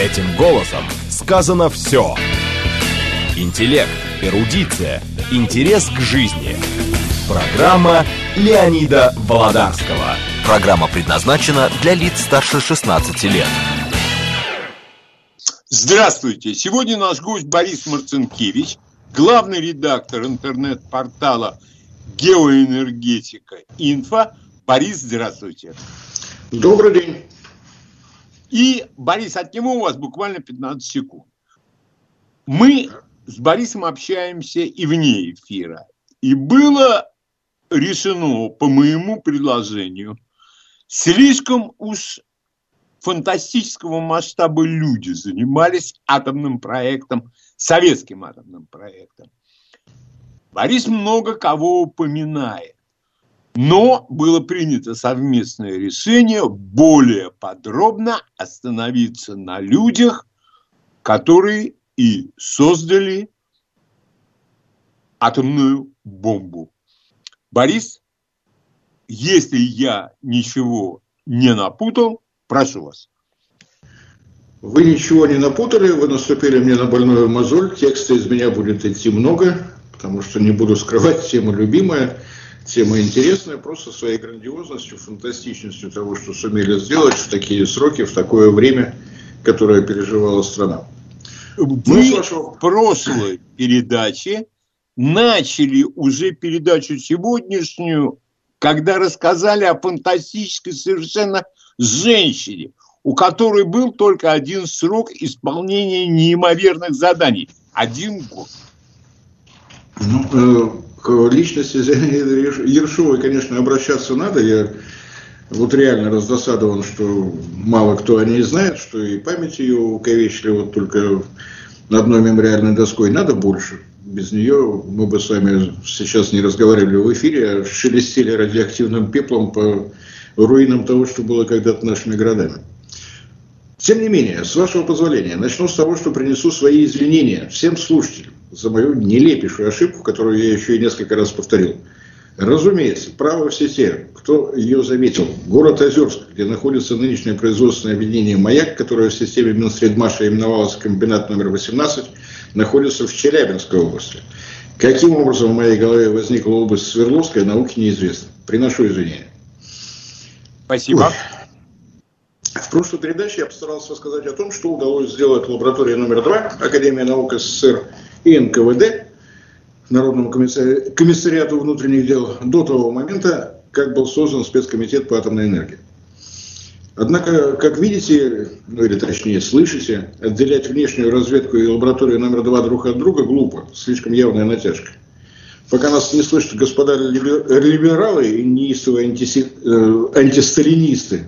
Этим голосом сказано все. Интеллект, эрудиция, интерес к жизни. Программа Леонида Володарского. Программа предназначена для лиц старше 16 лет. Здравствуйте! Сегодня наш гость Борис Марцинкевич, главный редактор интернет-портала «Геоэнергетика Инфо». Борис, здравствуйте! Добрый день! И, Борис, отниму у вас буквально 15 секунд. Мы с Борисом общаемся и вне эфира. И было решено, по моему предложению, слишком уж фантастического масштаба люди занимались атомным проектом, советским атомным проектом. Борис много кого упоминает. Но было принято совместное решение более подробно остановиться на людях, которые и создали атомную бомбу. Борис, если я ничего не напутал, прошу вас. Вы ничего не напутали, вы наступили мне на больную мозоль, текста из меня будет идти много, потому что не буду скрывать, тема любимая, тема интересная, просто своей грандиозностью, фантастичностью того, что сумели сделать в такие сроки, в такое время, которое переживала страна. Вы в прошлой передаче начали уже передачу сегодняшнюю, когда рассказали о фантастической совершенно женщине, у которой был только один срок исполнения неимоверных заданий. 1 год. К личности Зинаиды Ершовой, конечно, обращаться надо. Я вот реально раздосадован, что мало кто о ней знает, что и память ее увековечили вот только одной мемориальной доской. Надо больше. Без нее мы бы с вами сейчас не разговаривали в эфире, а шелестели радиоактивным пеплом по руинам того, что было когда-то нашими городами. Тем не менее, с вашего позволения, начну с того, что принесу свои извинения всем слушателям за мою нелепейшую ошибку, которую я еще и несколько раз повторил. Разумеется, право все те, кто ее заметил. Город Озерск, где находится нынешнее производственное объединение «Маяк», которое в системе Минсредмаша именовалось комбинат номер 18, находится в Челябинской области. Каким образом в моей голове возникла область Свердловская, науке неизвестно. Приношу извинения. Спасибо. В прошлой передаче я постарался рассказать о том, что удалось сделать лаборатория номер 2 Академии наук СССР и НКВД, Народному комиссариату внутренних дел, до того момента, как был создан спецкомитет по атомной энергии. Однако, как видите, ну или точнее слышите, отделять внешнюю разведку и лабораторию номер 2 друг от друга глупо, слишком явная натяжка. Пока нас не слышат господа либералы и неистовые антисталинисты,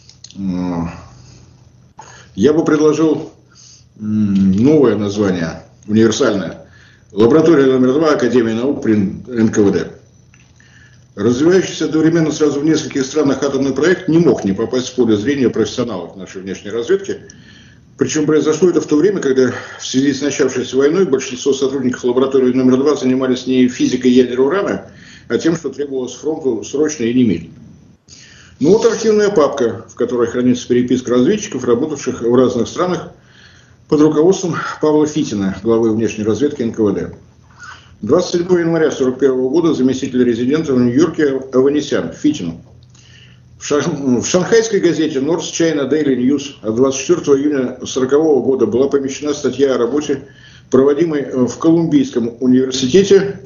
я бы предложил новое название, универсальное. Лаборатория номер 2 Академии наук при НКВД. Развивающийся одновременно сразу в нескольких странах атомный проект не мог не попасть в поле зрения профессионалов нашей внешней разведки. Причем произошло это в то время, когда в связи с начавшейся войной большинство сотрудников лаборатории номер 2 занимались не физикой ядер урана, а тем, что требовалось фронту срочно и немедленно. Ну вот архивная папка, в которой хранится переписка разведчиков, работавших в разных странах под руководством Павла Фитина, главы внешней разведки НКВД. 27 января 1941 года заместитель резидента в Нью-Йорке Аванесян Фитину. В шанхайской газете North China Daily News от 24 июня 1940 года была помещена статья о работе, проводимой в Колумбийском университете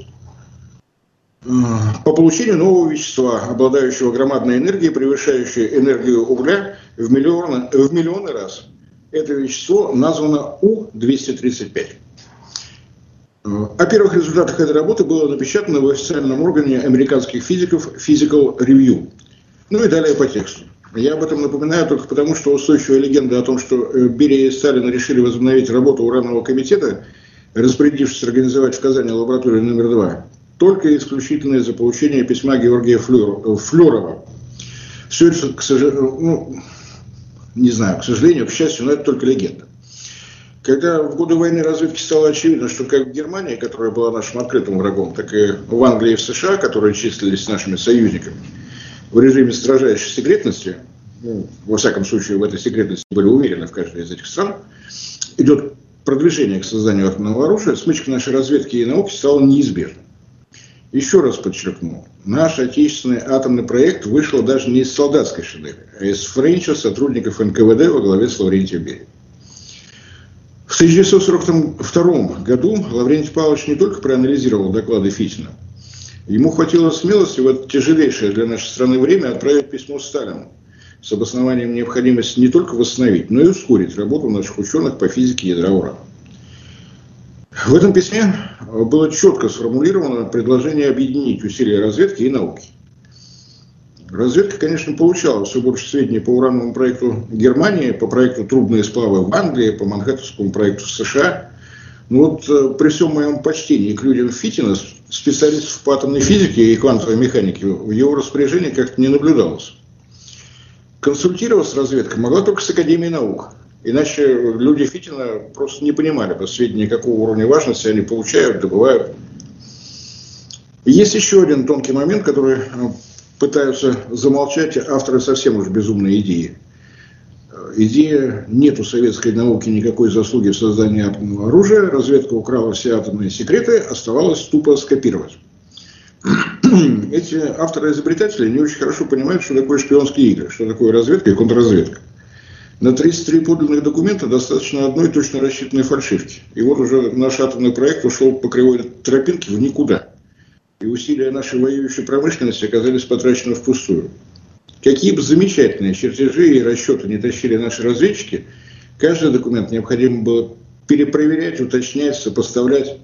по получению нового вещества, обладающего громадной энергией, превышающей энергию угля в миллионы раз. Это вещество названо У-235. О первых результатах этой работы было напечатано в официальном органе американских физиков Physical Review. Ну и далее по тексту. Я об этом напоминаю только потому, что устойчивая легенда о том, что Берия и Сталин решили возобновить работу Уранного комитета, распорядившись организовать в Казани лабораторию номер 2, только и исключительно из-за получения письма Георгия Флёрова. Все это, к сожалению, не знаю, к сожалению, к счастью, но это только легенда. Когда в годы войны разведки стало очевидно, что как в Германии, которая была нашим открытым врагом, так и в Англии и в США, которые числились нашими союзниками, в режиме строжайшей секретности, во всяком случае, в этой секретности были уверены в каждой из этих стран, идет продвижение к созданию атомного оружия, смычка нашей разведки и науки стала неизбежной. Еще раз подчеркну, наш отечественный атомный проект вышел даже не из солдатской шедевры, а из френча сотрудников НКВД во главе с Лаврентием Берией. В 1942 году Лаврентий Павлович не только проанализировал доклады Фитина, ему хватило смелости в это тяжелейшее для нашей страны время отправить письмо Сталину с обоснованием необходимости не только восстановить, но и ускорить работу наших ученых по физике ядра урана. В этом письме было четко сформулировано предложение объединить усилия разведки и науки. Разведка, конечно, получала все больше сведений по урановому проекту Германии, по проекту «Трубные сплавы» в Англии, по Манхэттенскому проекту в США. Но вот при всем моем почтении к людям Фитина, специалистов по атомной физике и квантовой механике в его распоряжении как-то не наблюдалось. Консультироваться разведка могла только с Академией наук. Иначе люди Фитина просто не понимали бы сведения, какого уровня важности они получают, добывают. И есть еще один тонкий момент, который пытаются замолчать авторы совсем уж безумной идеи. Идея: нет у советской науки никакой заслуги в создании атомного оружия, разведка украла все атомные секреты, оставалось тупо скопировать. Эти авторы-изобретатели не очень хорошо понимают, что такое шпионские игры, что такое разведка и контрразведка. На 33 подлинных документа достаточно одной точно рассчитанной фальшивки. И вот уже наш атомный проект ушел по кривой тропинке в никуда. И усилия нашей воюющей промышленности оказались потрачены впустую. Какие бы замечательные чертежи и расчеты не тащили наши разведчики, каждый документ необходимо было перепроверять, уточнять, сопоставлять.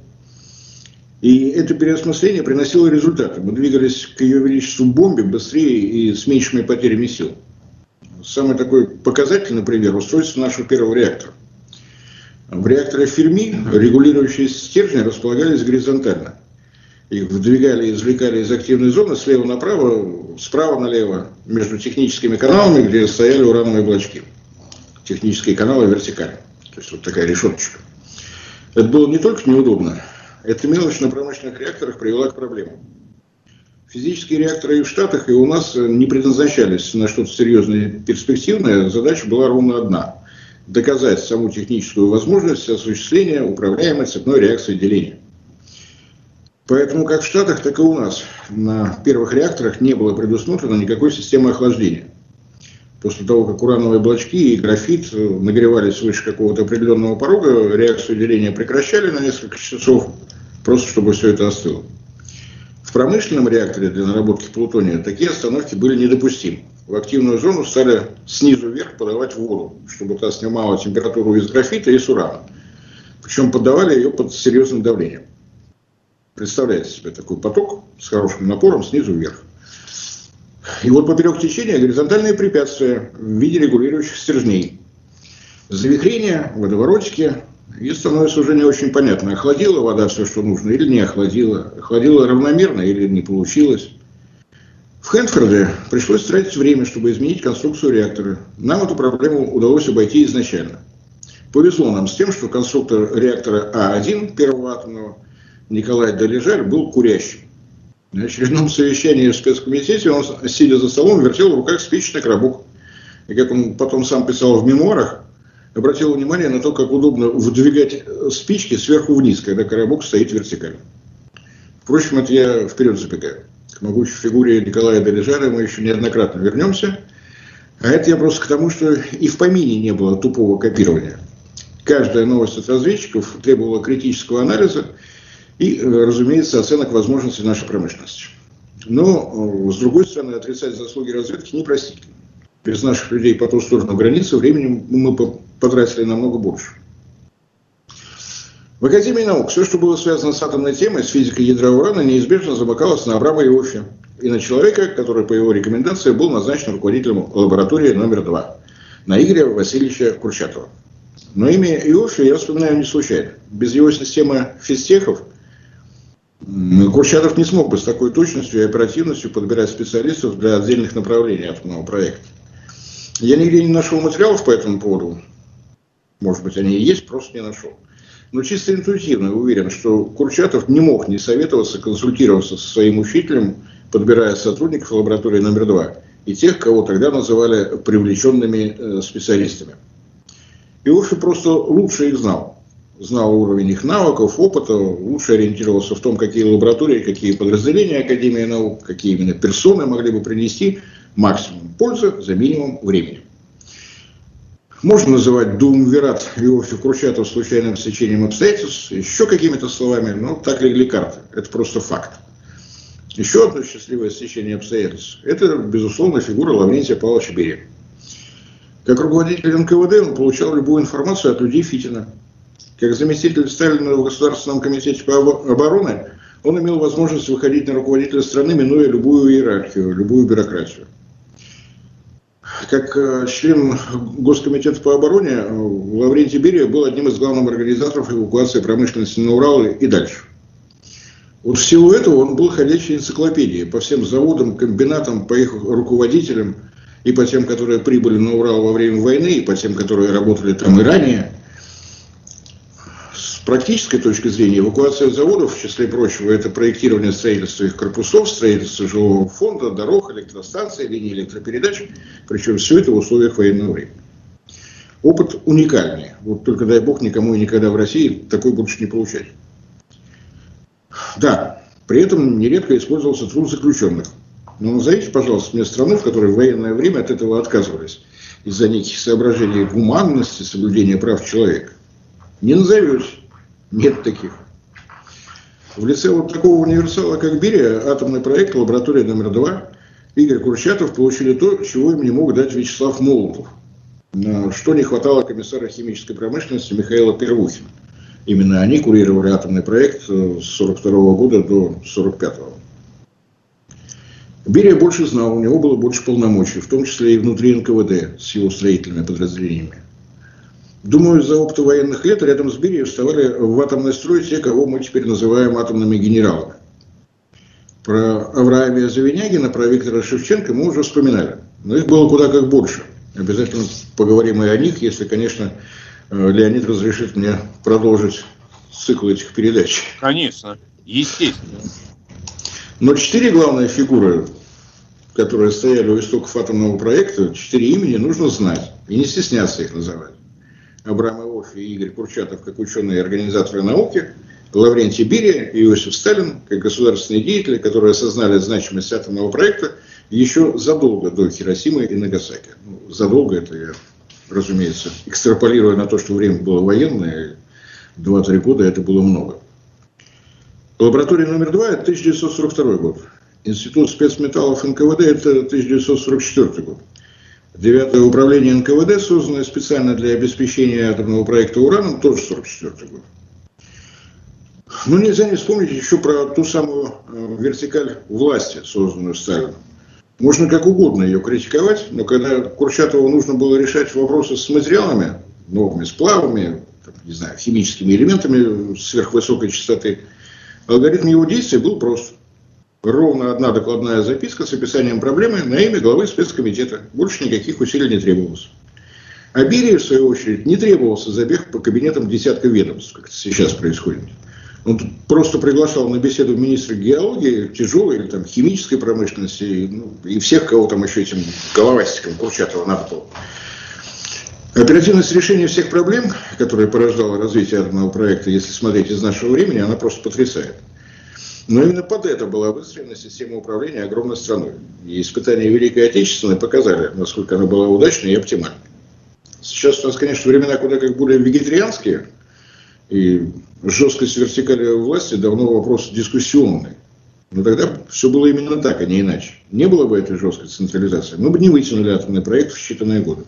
И это переосмысление приносило результаты. Мы двигались к ее величеству бомбе быстрее и с меньшими потерями сил. Самый такой показательный пример – устройство нашего первого реактора. В реакторе Ферми регулирующие стержни располагались горизонтально. Их выдвигали и извлекали из активной зоны слева направо, справа налево, между техническими каналами, где стояли урановые блочки. Технические каналы вертикально. То есть вот такая решеточка. Это было не только неудобно, эта мелочь на промышленных реакторах привела к проблемам. Физические реакторы и в Штатах, и у нас не предназначались на что-то серьезное и перспективное. Задача была ровно одна – доказать саму техническую возможность осуществления управляемой цепной реакции деления. Поэтому как в Штатах, так и у нас на первых реакторах не было предусмотрено никакой системы охлаждения. После того, как урановые блочки и графит нагревались свыше какого-то определенного порога, реакцию деления прекращали на несколько часов, просто чтобы все это остыло. В промышленном реакторе для наработки плутония такие остановки были недопустимы. В активную зону стали снизу вверх подавать воду, чтобы та снимала температуру из графита и с урана. Причем подавали ее под серьезным давлением. Представляете себе такой поток с хорошим напором снизу вверх. И вот поперек течения горизонтальные препятствия в виде регулирующих стержней. Завихрения, водоворотики. И становится уже не очень понятно, охладила вода все, что нужно, или не охладила. Охладила равномерно или не получилось. В Хэнфорде пришлось тратить время, чтобы изменить конструкцию реактора. Нам эту проблему удалось обойти изначально. Повезло нам с тем, что конструктор реактора А1, первого атомного, Николай Долежаль, был курящим. На очередном совещании в спецкомитете он, сидя за столом, вертел в руках спичечный коробок. И как он потом сам писал в мемуарах, обратил внимание на то, как удобно выдвигать спички сверху вниз, когда коробок стоит вертикально. Впрочем, это я вперед забегаю. К могучей фигуре Николая Долежаля мы еще неоднократно вернемся. А это я просто к тому, что и в помине не было тупого копирования. Каждая новость от разведчиков требовала критического анализа и, разумеется, оценок возможностей нашей промышленности. Но, с другой стороны, отрицать заслуги разведки непростительно. Без наших людей по ту сторону границы времени мы потратили намного больше. В Академии наук все, что было связано с атомной темой, с физикой ядра урана, неизбежно замыкалось на Абрама Иоффе и на человека, который по его рекомендации был назначен руководителем лаборатории номер 2, на Игоря Васильевича Курчатова. Но имя Иоффе я вспоминаю не случайно. Без его системы физтехов Курчатов не смог бы с такой точностью и оперативностью подбирать специалистов для отдельных направлений атомного проекта. Я нигде не нашел материалов по этому поводу. Может быть, они и есть, просто не нашел. Но чисто интуитивно уверен, что Курчатов не мог не советоваться, консультироваться со своим учителем, подбирая сотрудников лаборатории номер 2, и тех, кого тогда называли привлеченными специалистами. Иоффе просто лучше их знал. Знал уровень их навыков, опыта, лучше ориентировался в том, какие лаборатории, какие подразделения Академии наук, какие именно персоны могли бы принести максимум пользы за минимум времени. Можно называть дуумвират Иоффе Курчатов случайным стечением обстоятельств, еще какими-то словами, но так легли карты. Это просто факт. Еще одно счастливое стечение обстоятельств – это, безусловно, фигура Лаврентия Павловича Берия. Как руководитель НКВД он получал любую информацию от людей Фитина. Как заместитель Сталина в Государственном комитете по обороне он имел возможность выходить на руководителя страны, минуя любую иерархию, любую бюрократию. Как член Госкомитета по обороне, Лаврентий Берия был одним из главных организаторов эвакуации промышленности на Урал и дальше. Вот всего этого он был ходячей энциклопедией по всем заводам, комбинатам, по их руководителям, и по тем, которые прибыли на Урал во время войны, и по тем, которые работали там и ранее. С практической точки зрения эвакуация заводов, в числе прочего, это проектирование строительства их корпусов, строительство жилого фонда, дорог, электростанций, линий электропередач, причем все это в условиях военного времени. Опыт уникальный. Вот только дай бог никому и никогда в России такой больше не получать. Да, при этом нередко использовался труд заключенных. Но назовите, пожалуйста, мне страну, в которой в военное время от этого отказывались из-за неких соображений гуманности, соблюдения прав человека. Не назовете. Нет таких. В лице вот такого универсала, как Берия, атомный проект, лаборатория номер 2, Игорь Курчатов получили то, чего им не мог дать Вячеслав Молотов. Что не хватало комиссара химической промышленности Михаила Первухина. Именно они курировали атомный проект с 1942 года до 1945. Берия больше знал, у него было больше полномочий, в том числе и внутри НКВД с его строительными подразделениями. Думаю, из-за опыта военных лет рядом с Берией вставали в атомный строй те, кого мы теперь называем атомными генералами. Про Авраамия Завинягина, про Виктора Шевченко мы уже вспоминали. Но их было куда как больше. Обязательно поговорим и о них, если, конечно, Леонид разрешит мне продолжить цикл этих передач. Конечно, естественно. Но 4 главные фигуры, которые стояли у истоков атомного проекта, 4 имени нужно знать и не стесняться их называть. Абрам Иоффе и Игорь Курчатов как ученые и организаторы науки, Лаврентий Берия и Иосиф Сталин как государственные деятели, которые осознали значимость атомного проекта еще задолго до Хиросимы и Нагасаки. Задолго это я, разумеется, экстраполируя на то, что время было военное, 2-3 года это было много. Лаборатория номер 2 – это 1942 год. Институт спецметаллов НКВД – это 1944 год. 9-е управление НКВД, созданное специально для обеспечения атомного проекта ураном, тоже 1944 год. Но нельзя не вспомнить еще про ту самую вертикаль власти, созданную Сталином. Можно как угодно ее критиковать, но когда Курчатову нужно было решать вопросы с материалами, новыми сплавами, не знаю, химическими элементами сверхвысокой частоты, алгоритм его действий был прост. Ровно одна докладная записка с описанием проблемы на имя главы спецкомитета. Больше никаких усилий не требовалось. А Берии, в свою очередь, не требовался забег по кабинетам десятка ведомств, как это сейчас происходит. Он просто приглашал на беседу министра геологии, тяжелой или там, химической промышленности, и всех, кого там еще этим головастиком Курчатова надо было. Оперативность решения всех проблем, которые порождало развитие атомного проекта, если смотреть из нашего времени, она просто потрясает. Но именно под это была выстроена система управления огромной страной. И испытания Великой Отечественной показали, насколько она была удачной и оптимальной. Сейчас у нас, конечно, времена куда как более вегетарианские, и жесткость вертикали власти давно вопрос дискуссионный. Но тогда все было именно так, а не иначе. Не было бы этой жесткой централизации, мы бы не вытянули атомный проект в считанные годы.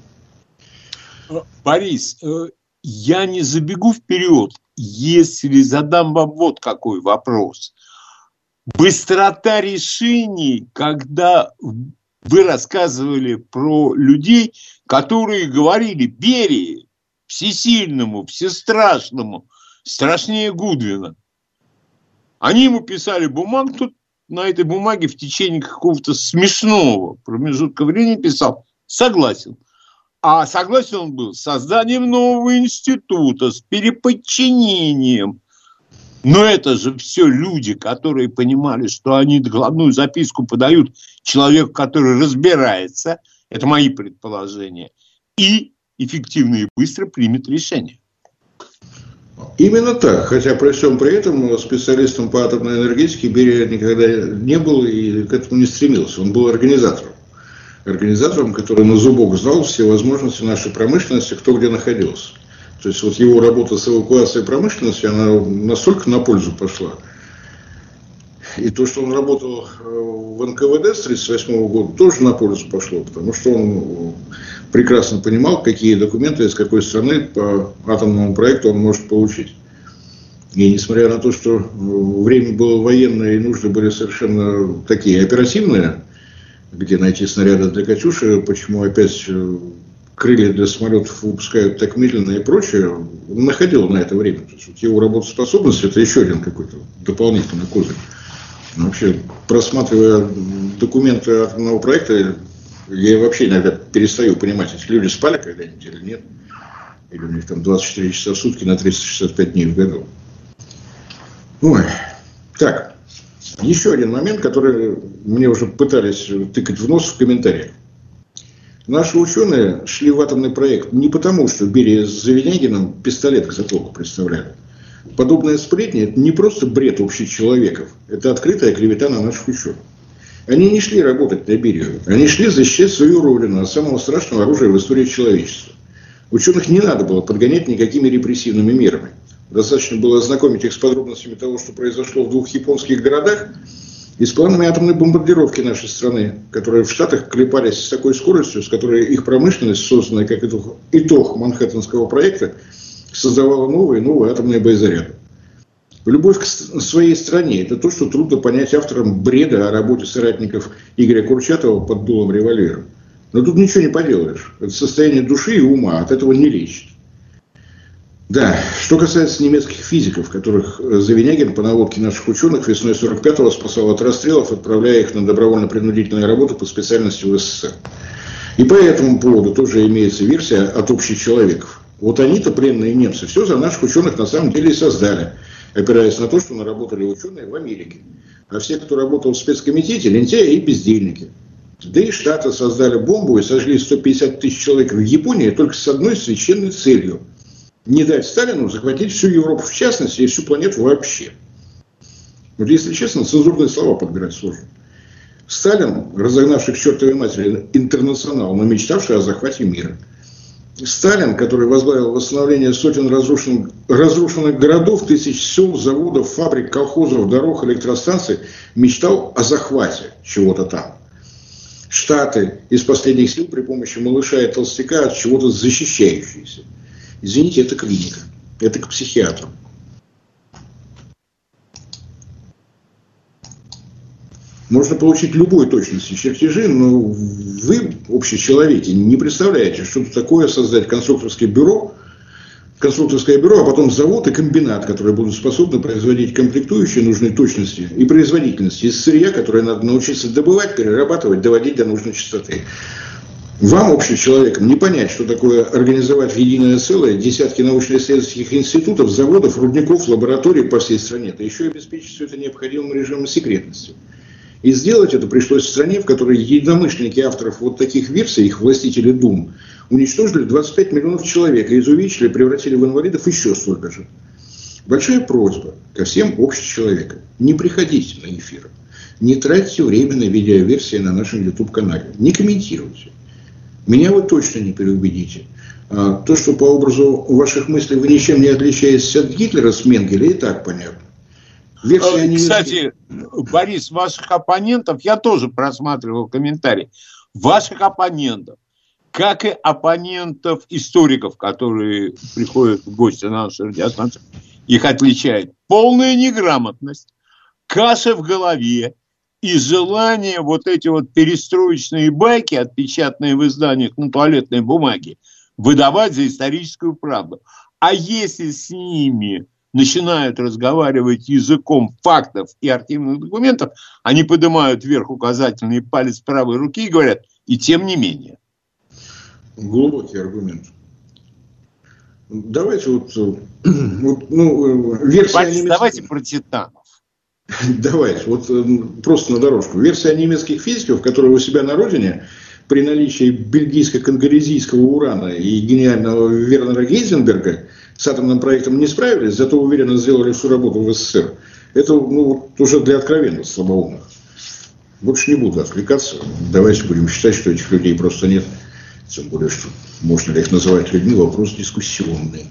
Борис, я не забегу вперед, если задам вам вот какой вопрос. Быстрота решений, когда вы рассказывали про людей, которые говорили Берии, всесильному, всестрашному, страшнее Гудвина. Они ему писали бумагу, тут на этой бумаге в течение какого-то смешного промежутка времени писал «согласен». А согласен он был с созданием нового института, с переподчинением. Но это же все люди, которые понимали, что они докладную записку подают человеку, который разбирается, это мои предположения, и эффективно и быстро примет решение. Именно так, хотя при всем при этом специалистом по атомной энергетике Берия никогда не был и к этому не стремился. Он был организатором, который на зубок знал все возможности нашей промышленности, кто где находился. То есть вот его работа с эвакуацией промышленности, она настолько на пользу пошла. И то, что он работал в НКВД с 1938 года, тоже на пользу пошло, потому что он прекрасно понимал, какие документы из какой страны по атомному проекту он может получить. И несмотря на то, что время было военное и нужды были совершенно такие оперативные, где найти снаряды для «Катюши», почему опять крылья для самолетов выпускают так медленно и прочее, он находил на это время. То есть вот его работоспособность – это еще один какой-то дополнительный козырь. Вообще, просматривая документы атомного проекта, я вообще иногда перестаю понимать, эти люди спали когда-нибудь или нет. Или у них там 24 часа в сутки на 365 дней в году. Ой. Так, еще один момент, который мне уже пытались тыкать в нос в комментариях. Наши ученые шли в атомный проект не потому, что Берия с Завинягиным пистолет к затылку представляли. Подобные сплетни – это не просто бред общечеловеков, это открытая клевета на наших ученых. Они не шли работать на Берию, они шли защищать свою родину от самого страшного оружия в истории человечества. Ученых не надо было подгонять никакими репрессивными мерами. Достаточно было ознакомить их с подробностями того, что произошло в 2 японских городах, и с планами атомной бомбардировки нашей страны, которые в Штатах клепались с такой скоростью, с которой их промышленность, созданная как итог Манхэттенского проекта, создавала новые и новые атомные боезаряды. Любовь к своей стране – это то, что трудно понять авторам бреда о работе соратников Игоря Курчатова под дулом револьвера. Но тут ничего не поделаешь. Это состояние души и ума, от этого не лечит. Да, что касается немецких физиков, которых Завинягин по наводке наших ученых весной 1945-го спасал от расстрелов, отправляя их на добровольно-принудительные работы по специальности в СССР. И по этому поводу тоже имеется версия от общечеловеков. Вот они-то, пленные немцы, все за наших ученых на самом деле и создали, опираясь на то, что наработали ученые в Америке. А все, кто работал в спецкомитете, лентяи и бездельники. Да и Штаты создали бомбу и сожгли 150 тысяч человек в Японии только с одной священной целью – не дать Сталину захватить всю Европу в частности и всю планету вообще. Вот если честно, цензурные слова подбирать сложно. Сталин, разогнавший к чертовой матери интернационал, но мечтавший о захвате мира. Сталин, который возглавил восстановление сотен разрушенных городов, тысяч сел, заводов, фабрик, колхозов, дорог, электростанций, мечтал о захвате чего-то там. Штаты из последних сил при помощи малыша и толстяка от чего-то защищающиеся. Извините, это клиника. Это к психиатру. Можно получить любой точности чертежи, но вы, общечеловеки, не представляете, что это такое создать конструкторское бюро, а потом завод и комбинат, которые будут способны производить комплектующие нужной точности и производительности из сырья, которое надо научиться добывать, перерабатывать, доводить до нужной частоты. Вам, общечеловекам, не понять, что такое организовать в единое целое десятки научно-исследовательских институтов, заводов, рудников, лабораторий по всей стране, да еще и обеспечить все это необходимым режимом секретности. И сделать это пришлось в стране, в которой единомышленники авторов вот таких версий, их властители дум, уничтожили 25 миллионов человек, и изувечили, превратили в инвалидов еще столько же. Большая просьба ко всем общечеловекам: не приходите на эфир, не тратьте время на видеоверсии на нашем YouTube-канале, не комментируйте. Меня вы точно не переубедите. То, что по образу ваших мыслей вы ничем не отличаетесь от Гитлера с Менгеле, и так понятно. Кстати, Борис, ваших оппонентов, я тоже просматривал комментарии, ваших оппонентов, как и оппонентов историков, которые приходят в гости на нашу радиостанцию, их отличает полная неграмотность, каша в голове и желание вот эти вот перестроечные байки, отпечатанные в изданиях на туалетной бумаге, выдавать за историческую правду. А если с ними начинают разговаривать языком фактов и архивных документов, они поднимают вверх указательный палец правой руки и говорят: и тем не менее. Глубокий аргумент. Давайте версия давайте про титанов. Давайте, просто на дорожку. Версия немецких физиков, которые у себя на родине при наличии бельгийско-конголезийского урана и гениального Вернера Гейзенберга с атомным проектом не справились, зато уверенно сделали всю работу в СССР. Это уже для откровенных слабоумных. Больше не буду отвлекаться. Давайте будем считать, что этих людей просто нет. Тем более, что можно ли их называть людьми, вопрос дискуссионный.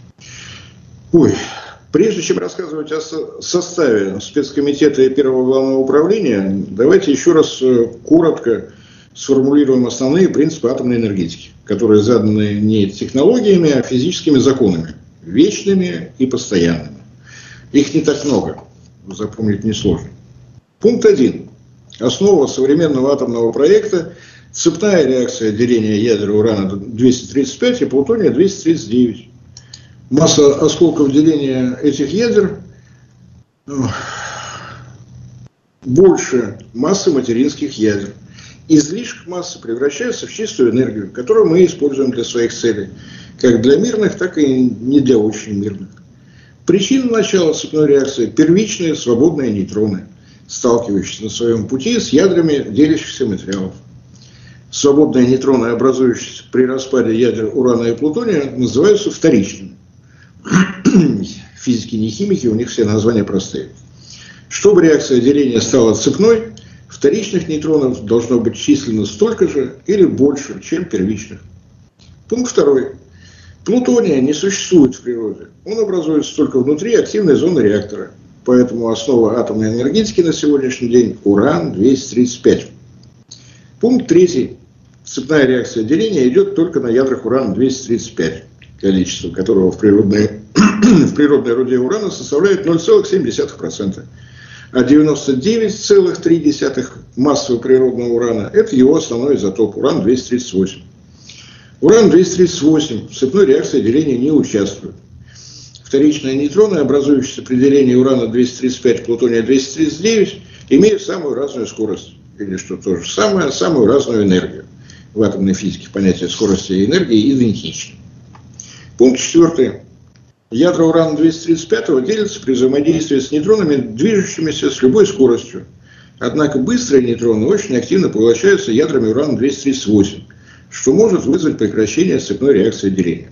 Прежде чем рассказывать о составе спецкомитета и первого главного управления, давайте еще раз коротко сформулируем основные принципы атомной энергетики, которые заданы не технологиями, а физическими законами, вечными и постоянными. Их не так много, запомнить несложно. Пункт 1. Основа современного атомного проекта – цепная реакция деления ядер урана-235 и плутония-239. Масса осколков деления этих ядер больше массы материнских ядер. Излишек массы превращается в чистую энергию, которую мы используем для своих целей, как для мирных, так и не для очень мирных. Причина начала цепной реакции – первичные свободные нейтроны, сталкивающиеся на своем пути с ядрами делящихся материалов. Свободные нейтроны, образующиеся при распаде ядер урана и плутония, называются вторичными. Физики не химики, у них все названия простые. Чтобы реакция деления стала цепной, вторичных нейтронов должно быть численно столько же или больше, чем первичных. Пункт 2. Плутония не существует в природе. Он образуется только внутри активной зоны реактора. Поэтому основа атомной энергетики на сегодняшний день – уран-235. Пункт 3. Цепная реакция деления идет только на ядрах урана-235, количество которого в природной руде урана составляет 0,7%. А 99,3 массы природного урана – это его основной изотоп – уран-238. Уран-238 в цепной реакции деления не участвует. Вторичные нейтроны, образующиеся при делении урана-235 и плутония-239, имеют самую разную скорость, или что то же самое, самую разную энергию. В атомной физике понятие скорости и энергии идентичны. Пункт 4. Ядра урана-235 делятся при взаимодействии с нейтронами, движущимися с любой скоростью. Однако быстрые нейтроны очень активно поглощаются ядрами урана-238, что может вызвать прекращение цепной реакции деления.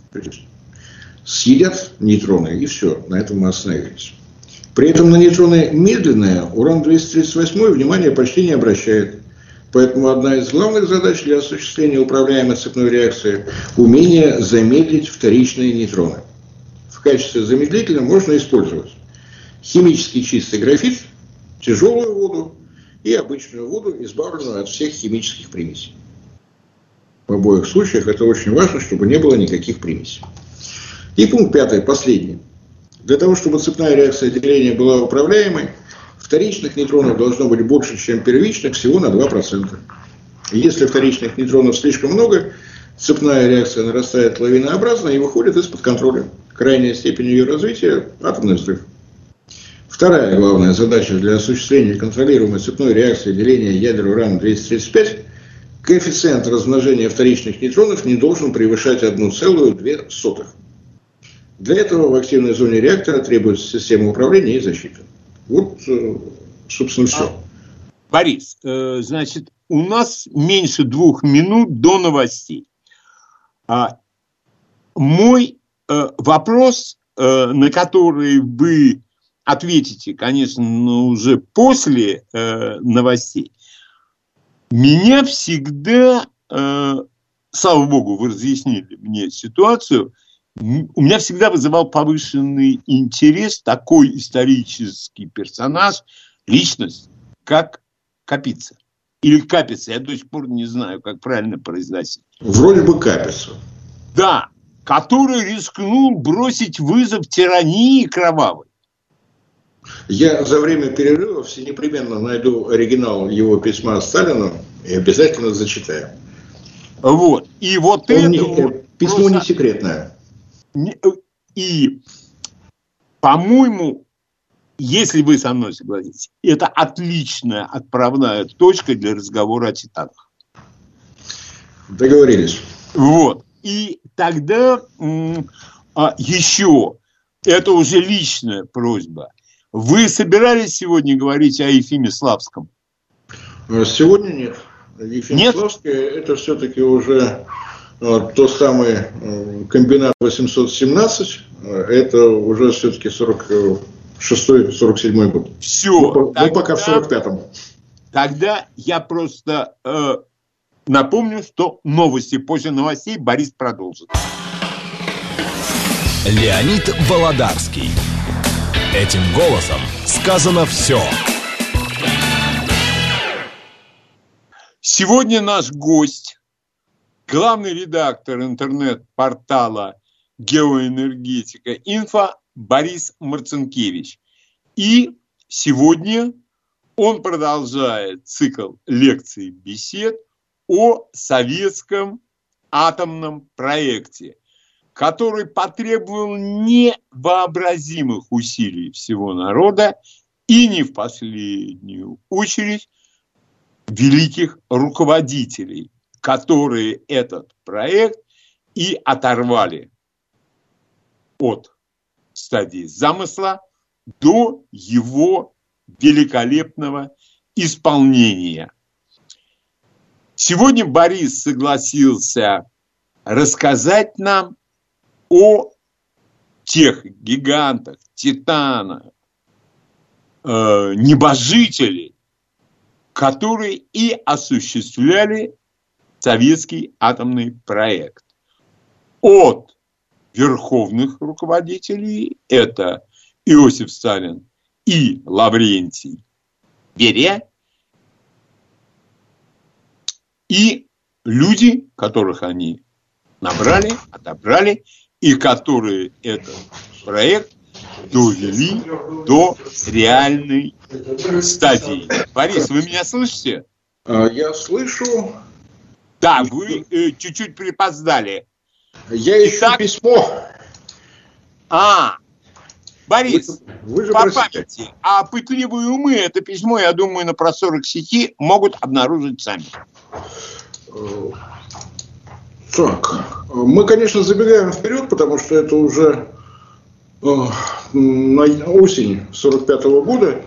Съедят нейтроны, и все, на этом мы остановились. При этом на нейтроны медленные уран-238 внимание почти не обращает. Поэтому одна из главных задач для осуществления управляемой цепной реакции – умение замедлить вторичные нейтроны. В качестве замедлителя можно использовать химически чистый графит, тяжелую воду и обычную воду, избавленную от всех химических примесей. В обоих случаях это очень важно, чтобы не было никаких примесей. И пункт 5, последний. Для того, чтобы цепная реакция деления была управляемой, вторичных нейтронов должно быть больше, чем первичных, всего на 2%. Если вторичных нейтронов слишком много, цепная реакция нарастает лавинообразно и выходит из-под контроля. Крайняя степень ее развития – атомный взрыв. Вторая главная задача для осуществления контролируемой цепной реакции деления ядер урана-235 – коэффициент размножения вторичных нейтронов не должен превышать 1,2. Для этого в активной зоне реактора требуется система управления и защиты. Вот, собственно, все. Борис, значит, у нас меньше 2 минут до новостей. Мой вопрос, на который вы ответите, конечно, уже после новостей, меня всегда, слава богу, вы разъяснили мне ситуацию, у меня всегда вызывал повышенный интерес такой исторический персонаж, личность, как Капица. Или Капица, я до сих пор не знаю, как правильно произносить. Вроде бы Капица. Да, который рискнул бросить вызов тирании кровавой. Я за время перерыва все непременно найду оригинал его письма Сталину и обязательно зачитаю. Вот. И вот это... Письмо просто... не секретное. И, по-моему, если вы со мной согласитесь, это отличная отправная точка для разговора о титанах. Договорились. Вот. И тогда еще, это уже личная просьба. Вы собирались сегодня говорить о Ефиме Славском? Сегодня нет. Ефим Славский – это все-таки уже тот самый комбинат 817. Это уже все-таки 46-47 год. Все. Ну, пока в 45-м. Тогда я просто напомню, что новости. После новостей Борис продолжит. Леонид Володарский. Этим голосом сказано все. Сегодня наш гость, главный редактор интернет-портала «Геоэнергетика Инфо» Борис Марцинкевич. И сегодня он продолжает цикл лекций, бесед о советском атомном проекте, который потребовал невообразимых усилий всего народа и не в последнюю очередь великих руководителей, которые этот проект и оторвали от стадии замысла до его великолепного исполнения. Сегодня Борис согласился рассказать нам о тех гигантах, титанах, небожителей, которые и осуществляли советский атомный проект. От верховных руководителей, это Иосиф Сталин и Лаврентий Берия, и люди, которых они набрали, отобрали, и которые этот проект довели до реальной стадии. Борис, вы меня слышите? Я слышу. Да, вы чуть-чуть припоздали. Я ищу письмо. Борис, вы же по просите. памяти, а пытливые умы это письмо, я думаю, на просторах сети могут обнаружить сами. Так, мы, конечно, забегаем вперед, потому что это уже осень 45-го года.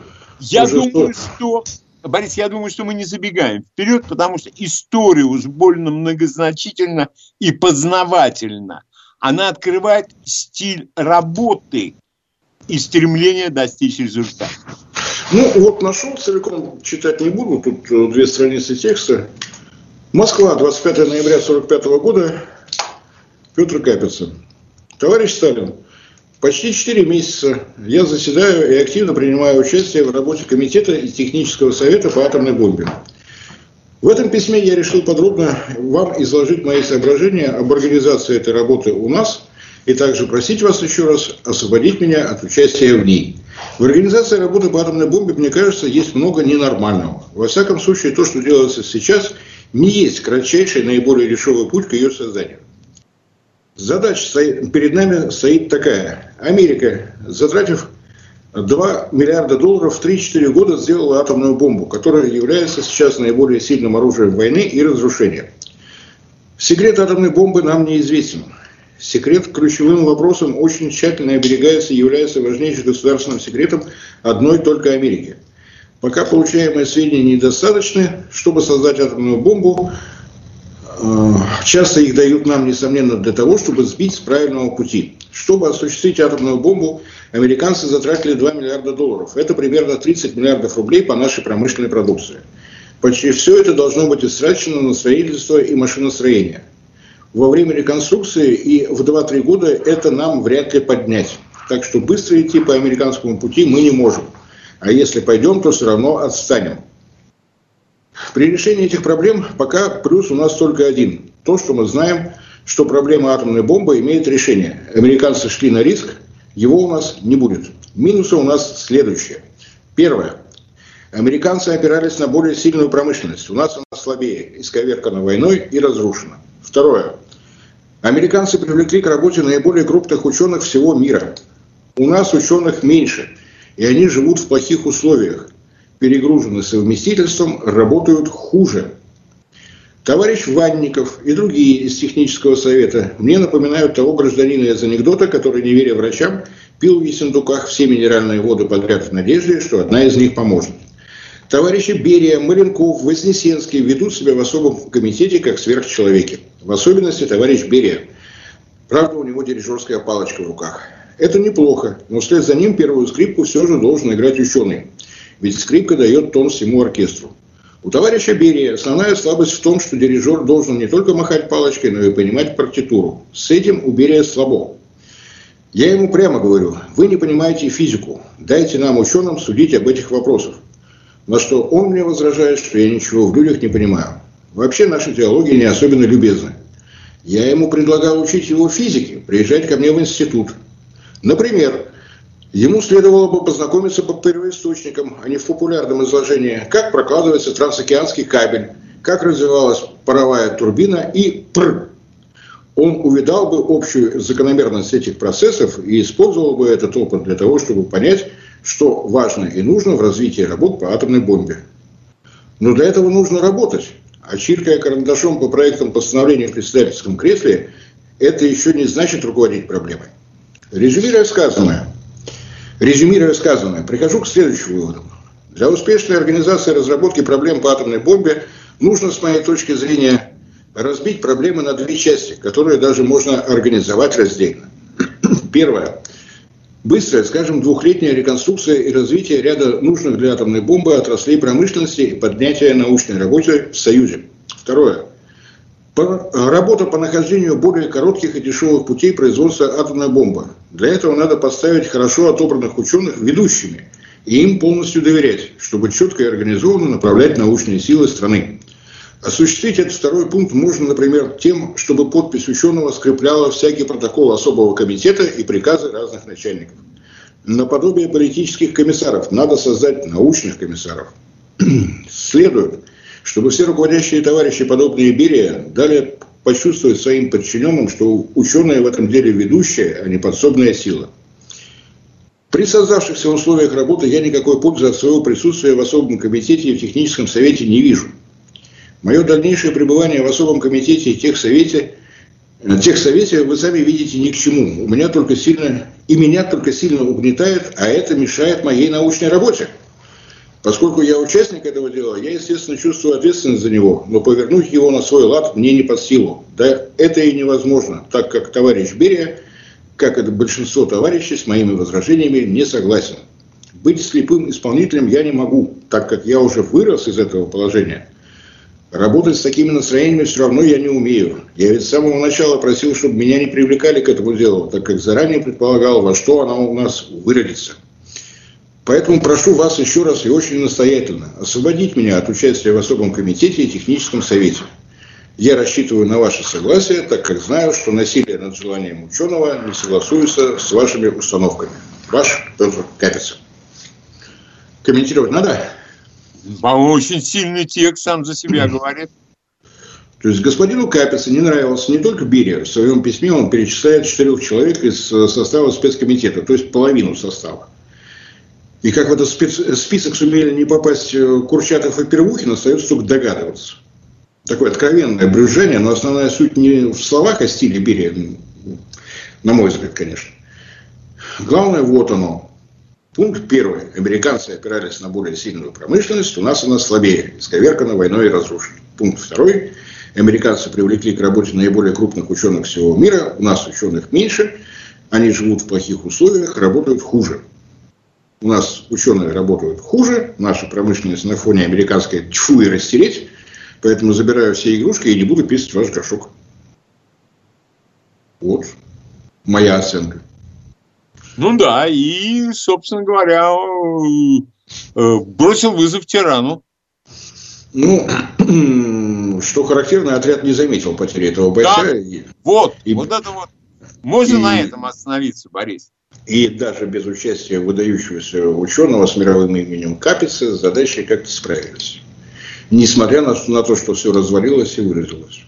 Борис, я думаю, что мы не забегаем вперед, потому что история уж больно многозначительна и познавательна. Она открывает стиль работы и стремление достичь результата. Ну, вот нашел, целиком читать не буду, тут 2 страницы текста. Москва, 25 ноября 1945 года, Петр Капица. Товарищ Сталин, почти 4 месяца я заседаю и активно принимаю участие в работе Комитета и Технического совета по атомной бомбе. В этом письме я решил подробно вам изложить мои соображения об организации этой работы у нас и также просить вас еще раз освободить меня от участия в ней. В организации работы по атомной бомбе, мне кажется, есть много ненормального. Во всяком случае, то, что делается сейчас, не есть кратчайший, наиболее дешевый путь к ее созданию. Задача перед нами стоит такая. Америка, затратив $2 миллиарда в 3-4 года, сделала атомную бомбу, которая является сейчас наиболее сильным оружием войны и разрушения. Секрет атомной бомбы нам неизвестен. Секрет ключевым вопросом очень тщательно оберегается и является важнейшим государственным секретом одной только Америки. Пока получаемые сведения недостаточны, чтобы создать атомную бомбу. Часто их дают нам, несомненно, для того, чтобы сбить с правильного пути. Чтобы осуществить атомную бомбу, американцы затратили $2 миллиарда. Это примерно 30 миллиардов рублей по нашей промышленной продукции. Почти все это должно быть истрачено на строительство и машиностроение. Во время реконструкции и в 2-3 года это нам вряд ли поднять. Так что быстро идти по американскому пути мы не можем. А если пойдем, то все равно отстанем. При решении этих проблем пока плюс у нас только один. То, что мы знаем, что проблема атомной бомбы имеет решение. Американцы шли на риск, его у нас не будет. Минусы у нас следующие. Первое. Американцы опирались на более сильную промышленность. У нас она слабее, исковеркана войной и разрушена. Второе. Американцы привлекли к работе наиболее крупных ученых всего мира. У нас ученых меньше, и они живут в плохих условиях. Перегружены совместительством, работают хуже. Товарищ Ванников и другие из технического совета мне напоминают того гражданина из анекдота, который, не веря врачам, пил в Ессентуках все минеральные воды подряд в надежде, что одна из них поможет. Товарищи Берия, Маленков, Вознесенский ведут себя в особом комитете как сверхчеловеки. В особенности товарищ Берия. Правда, у него дирижерская палочка в руках. Это неплохо, но вслед за ним первую скрипку все же должен играть ученый. Ведь скрипка дает тон всему оркестру. У товарища Берия основная слабость в том, что дирижер должен не только махать палочкой, но и понимать партитуру. С этим у Берия слабо. Я ему прямо говорю: вы не понимаете физику, дайте нам, ученым, судить об этих вопросах. На что он мне возражает, что я ничего в людях не понимаю. Вообще наши диалоги не особенно любезны. Я ему предлагал учить его физике, приезжать ко мне в институт. Например, ему следовало бы познакомиться по первоисточникам, а не в популярном изложении, как прокладывается трансокеанский кабель, как развивалась паровая турбина и Он увидал бы общую закономерность этих процессов и использовал бы этот опыт для того, чтобы понять, что важно и нужно в развитии работ по атомной бомбе. Но для этого нужно работать. А чиркая карандашом по проектам постановления в председательском кресле, это еще не значит руководить проблемой. Резюмируя сказанное, прихожу к следующим выводам. Для успешной организации разработки проблем по атомной бомбе нужно, с моей точки зрения, разбить проблемы на две части, которые даже можно организовать раздельно. Первое. Быстрая, скажем, двухлетняя реконструкция и развитие ряда нужных для атомной бомбы отраслей промышленности и поднятие научной работы в Союзе. Второе. Работа по нахождению более коротких и дешевых путей производства атомной бомбы. Для этого надо поставить хорошо отобранных ученых ведущими и им полностью доверять, чтобы четко и организованно направлять научные силы страны. Осуществить этот второй пункт можно, например, тем, чтобы подпись ученого скрепляла всякий протокол особого комитета и приказы разных начальников. Наподобие политических комиссаров надо создать научных комиссаров. Следует, чтобы все руководящие товарищи, подобные Берия, дали почувствовать своим подчиненным, что ученые в этом деле ведущая, а не подсобная сила. При создавшихся условиях работы я никакой пользы от своего присутствия в особом комитете и в техническом совете не вижу. Мое дальнейшее пребывание в особом комитете и техсовете вы сами видите ни к чему. Меня только сильно угнетает, а это мешает моей научной работе. Поскольку я участник этого дела, я, естественно, чувствую ответственность за него, но повернуть его на свой лад мне не под силу. Да это и невозможно, так как товарищ Берия, как это большинство товарищей, с моими возражениями не согласен. Быть слепым исполнителем я не могу, так как я уже вырос из этого положения. Работать с такими настроениями все равно я не умею. Я ведь с самого начала просил, чтобы меня не привлекали к этому делу, так как заранее предполагал, во что оно у нас выродится. Поэтому прошу вас еще раз и очень настоятельно освободить меня от участия в особом комитете и техническом совете. Я рассчитываю на ваше согласие, так как знаю, что насилие над желанием ученого не согласуется с вашими установками. Ваш Петр Капица. Комментировать надо? По-моему, очень сильный текст сам за себя говорит. То есть господину Капице не нравился не только Берия. В своем письме он перечисляет 4 человек из состава спецкомитета, то есть половину состава. И как в этот список сумели не попасть Курчатов и Первухин, остается только догадываться. Такое откровенное брюзжание, но основная суть не в словах, а стиле Берия, на мой взгляд, конечно. Главное, вот оно. Пункт 1. Американцы опирались на более сильную промышленность, у нас она слабее, исковеркана войной и разрушена. Пункт 2. Американцы привлекли к работе наиболее крупных ученых всего мира, у нас ученых меньше, они живут в плохих условиях, работают хуже. У нас ученые работают хуже, наша промышленность на фоне американской тьфу и растереть, поэтому забираю все игрушки и не буду писать ваш горшок. Вот моя оценка. Ну да, и, собственно говоря, бросил вызов тирану. Ну, что характерно, отряд не заметил потери этого бойца. Да, вот это вот. Можно на этом остановиться, Борис. И даже без участия выдающегося ученого с мировым именем Капицы с задачей как-то справились. Несмотря на то, что все развалилось и вырезалось.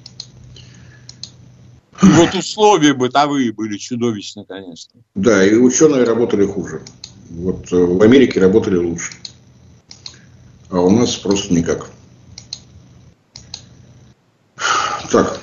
Вот условия бытовые были чудовищны, конечно. Да, и ученые работали хуже. Вот в Америке работали лучше. А у нас просто никак.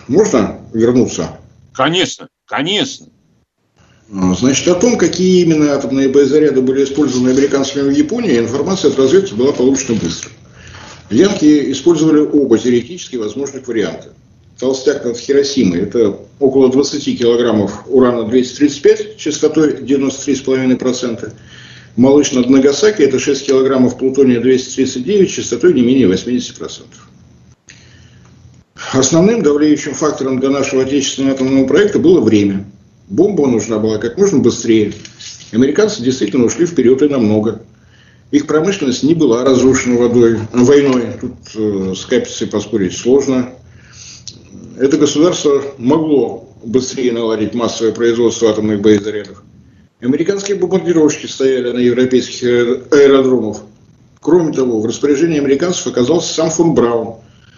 Можно вернуться? Конечно, конечно. Значит, о том, какие именно атомные боезаряды были использованы американцами в Японии, информация от разведки была получена быстро. Янки использовали оба теоретически возможных варианта. Толстяк над Хиросимой – это около 20 килограммов урана-235 частотой 93,5%. Малыш над Нагасаки – это 6 килограммов плутония-239 частотой не менее 80%. Основным давлеющим фактором для нашего отечественного атомного проекта было время. Бомба нужна была как можно быстрее. Американцы действительно ушли вперед и намного. Их промышленность не была разрушена войной. Тут с Капицей поспорить сложно. Это государство могло быстрее наладить массовое производство атомных боезарядов. Американские бомбардировщики стояли на европейских аэродромах. Кроме того, в распоряжении американцев оказался сам фон Браун,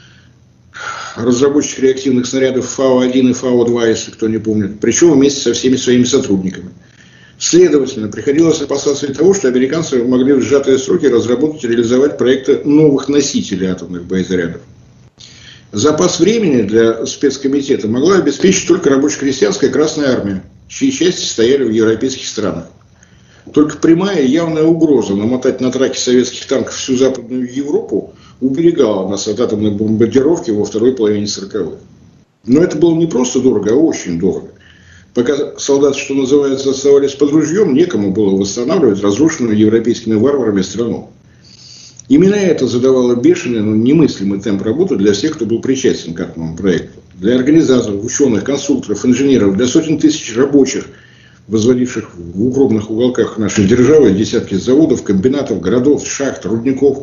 разработчик реактивных снарядов Фау-1 и Фау-2, если кто не помнит, причем вместе со всеми своими сотрудниками. Следовательно, приходилось опасаться и того, что американцы могли в сжатые сроки разработать и реализовать проекты новых носителей атомных боезарядов. Запас времени для спецкомитета могла обеспечить только рабоче-крестьянская Красная Армия, чьи части стояли в европейских странах. Только прямая и явная угроза намотать на траки советских танков всю Западную Европу уберегала нас от атомной бомбардировки во второй половине 40-х. Но это было не просто дорого, а очень дорого. Пока солдаты, что называется, оставались под ружьем, некому было восстанавливать разрушенную европейскими варварами страну. Именно это задавало бешеный, но немыслимый темп работы для всех, кто был причастен к атомному проекту. Для организаторов, ученых, конструкторов, инженеров, для сотен тысяч рабочих, возводивших в укромных уголках нашей державы десятки заводов, комбинатов, городов, шахт, рудников.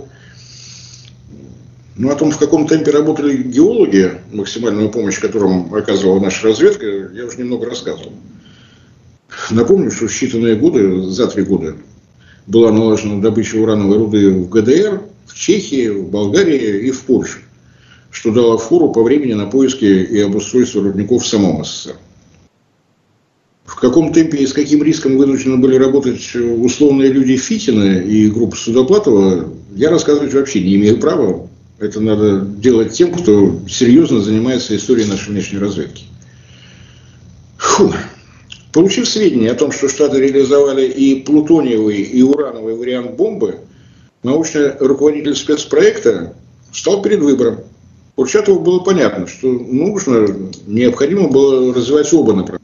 Ну, о том, в каком темпе работали геологи, максимальную помощь которым оказывала наша разведка, я уже немного рассказывал. Напомню, что в считанные годы, за 3 года, была налажена добыча урановой руды в ГДР, в Чехии, в Болгарии и в Польше, что дало фору по времени на поиски и обустройство рудников в самом СССР. В каком темпе и с каким риском вынуждены были работать условные люди Фитина и группа Судоплатова, я рассказывать вообще не имею права. Это надо делать тем, кто серьезно занимается историей нашей внешней разведки. Получив сведения о том, что Штаты реализовали и плутониевый, и урановый вариант бомбы, научный руководитель спецпроекта стал перед выбором. Курчатову было понятно, что необходимо было развивать оба направления.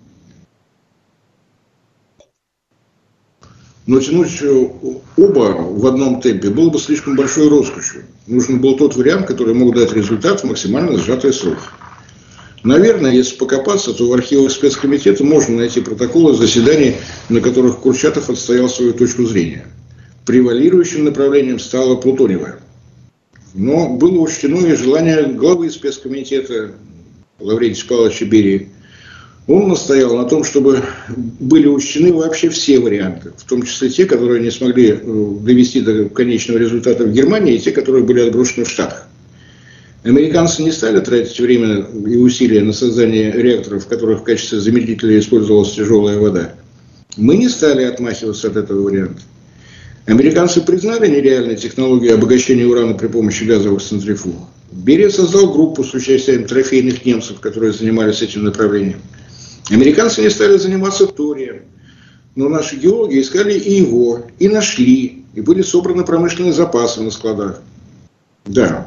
Но тянуть оба в одном темпе было бы слишком большой роскошью. Нужен был тот вариант, который мог дать результат в максимально сжатые сроки. Наверное, если покопаться, то в архивах спецкомитета можно найти протоколы заседаний, на которых Курчатов отстоял свою точку зрения. Превалирующим направлением стало плутониевое. Но было учтено и желание главы спецкомитета Лаврентия Павловича Берии. Он настоял на том, чтобы были учтены вообще все варианты, в том числе те, которые не смогли довести до конечного результата в Германии, и те, которые были отброшены в Штатах. Американцы не стали тратить время и усилия на создание реакторов, в которых в качестве замедлителя использовалась тяжелая вода. Мы не стали отмахиваться от этого варианта. Американцы признали нереальной технологию обогащения урана при помощи газовых центрифуг. Берия создал группу с участием трофейных немцев, которые занимались этим направлением. Американцы не стали заниматься торием, но наши геологи искали и его, и нашли, и были собраны промышленные запасы на складах. Да,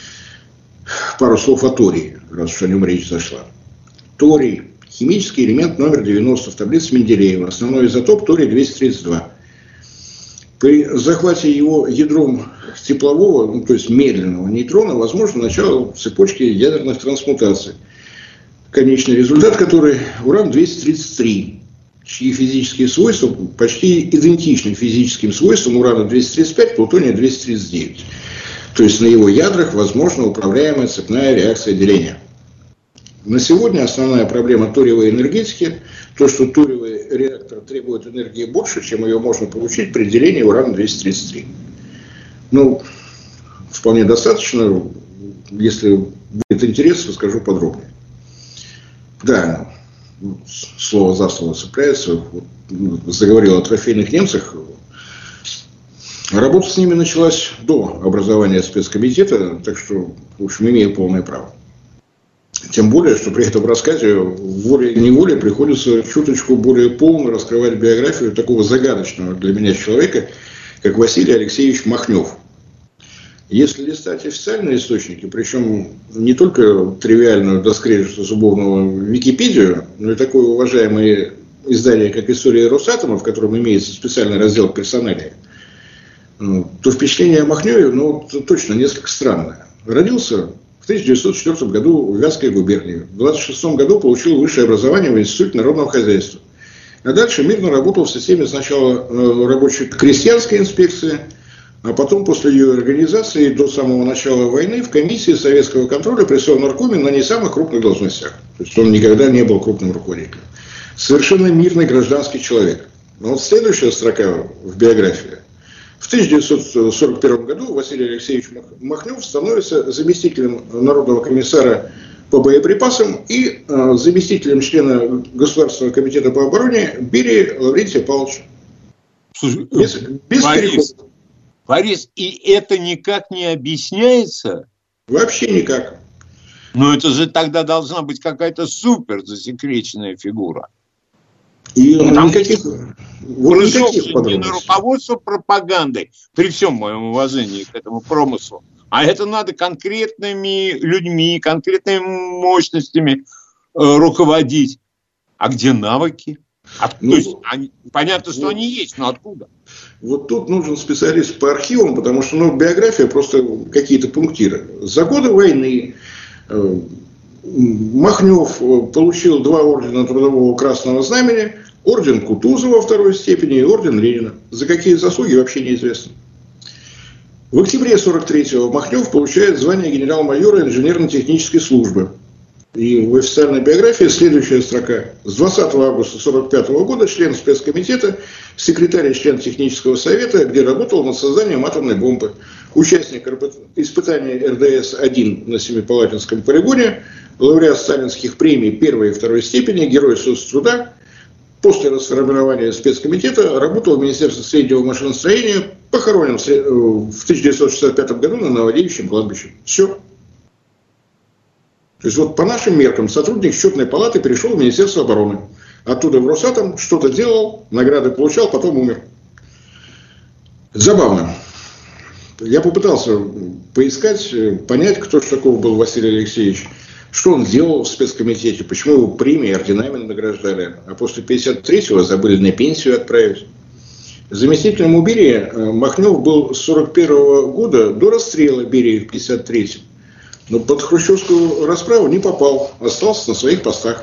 пару слов о тории, раз уж о нем речь зашла. Торий – химический элемент номер 90 в таблице Менделеева, основной изотоп торий-232. При захвате его ядром теплового, то есть медленного нейтрона, возможно начало цепочки ядерных трансмутаций. Конечный результат, который уран-233, чьи физические свойства почти идентичны физическим свойствам урана-235, плутония-239. То есть на его ядрах возможна управляемая цепная реакция деления. На сегодня основная проблема ториевой энергетики – то, что ториевый реактор требует энергии больше, чем ее можно получить при делении урана-233. Ну, вполне достаточно. Если будет интерес, расскажу подробнее. Да, слово за слово цепляется. Заговорил о трофейных немцах. Работа с ними началась до образования спецкомитета, так что, в общем, имею полное право. Тем более, что при этом рассказе волей-неволей приходится чуточку более полно раскрывать биографию такого загадочного для меня человека, как Василий Алексеевич Махнев. Если листать официальные источники, причем не только тривиальную до скрежета зубовного Википедию, но и такое уважаемое издание, как «История Росатома», в котором имеется специальный раздел персоналии, то впечатление о Махневе, точно несколько странное. Родился в 1904 году в Вятской губернии. В 1926 году получил высшее образование в Институте народного хозяйства. А дальше мирно работал в системе сначала рабочей крестьянской инспекции, а потом после ее организации до самого начала войны в комиссии советского контроля при Совнаркоме на не самых крупных должностях. То есть он никогда не был крупным руководителем. Совершенно мирный гражданский человек. Но вот следующая строка в биографии. В 1941 году Василий Алексеевич Махнев становится заместителем Народного комиссара по боеприпасам и заместителем члена Государственного комитета по обороне Берии Лаврентия Павловича. Слушай, без перехода. Борис, и это никак не объясняется? Вообще никак. Но это же тогда должна быть какая-то супер засекреченная фигура. И никаких не на руководство пропагандой, при всем моем уважении к этому промыслу, а это надо конкретными людьми, конкретными мощностями руководить. А где навыки? То есть, понятно, что они есть, но откуда? Вот тут нужен специалист по архивам, потому что биография просто какие-то пунктиры. За годы войны Махнев получил 2 ордена Трудового Красного Знамени, орден Кутузова второй степени и орден Ленина. За какие заслуги вообще неизвестно. В октябре 1943-го Махнев получает звание генерал-майора инженерно-технической службы. И в официальной биографии следующая строка. С 20 августа 1945 года член спецкомитета, секретарь и член технического совета, где работал над созданием атомной бомбы. Участник испытаний РДС-1 на Семипалатинском полигоне, лауреат сталинских премий 1 и 2 степени, герой соцтруда. После расформирования спецкомитета работал в Министерстве среднего машиностроения, похоронен в 1965 году на Новодевичьем кладбище. Все. То есть вот по нашим меркам сотрудник счетной палаты перешел в Министерство обороны. Оттуда в Росатом что-то делал, награды получал, потом умер. Забавно. Я попытался поискать, понять, кто же такого был Василий Алексеевич. Что он делал в спецкомитете, почему его премии, орденами награждали, а после 1953-го забыли на пенсию отправить. Заместителем у Берии Махнев был с 1941 года до расстрела Берии в 1953-м. Но под хрущевскую расправу не попал, остался на своих постах.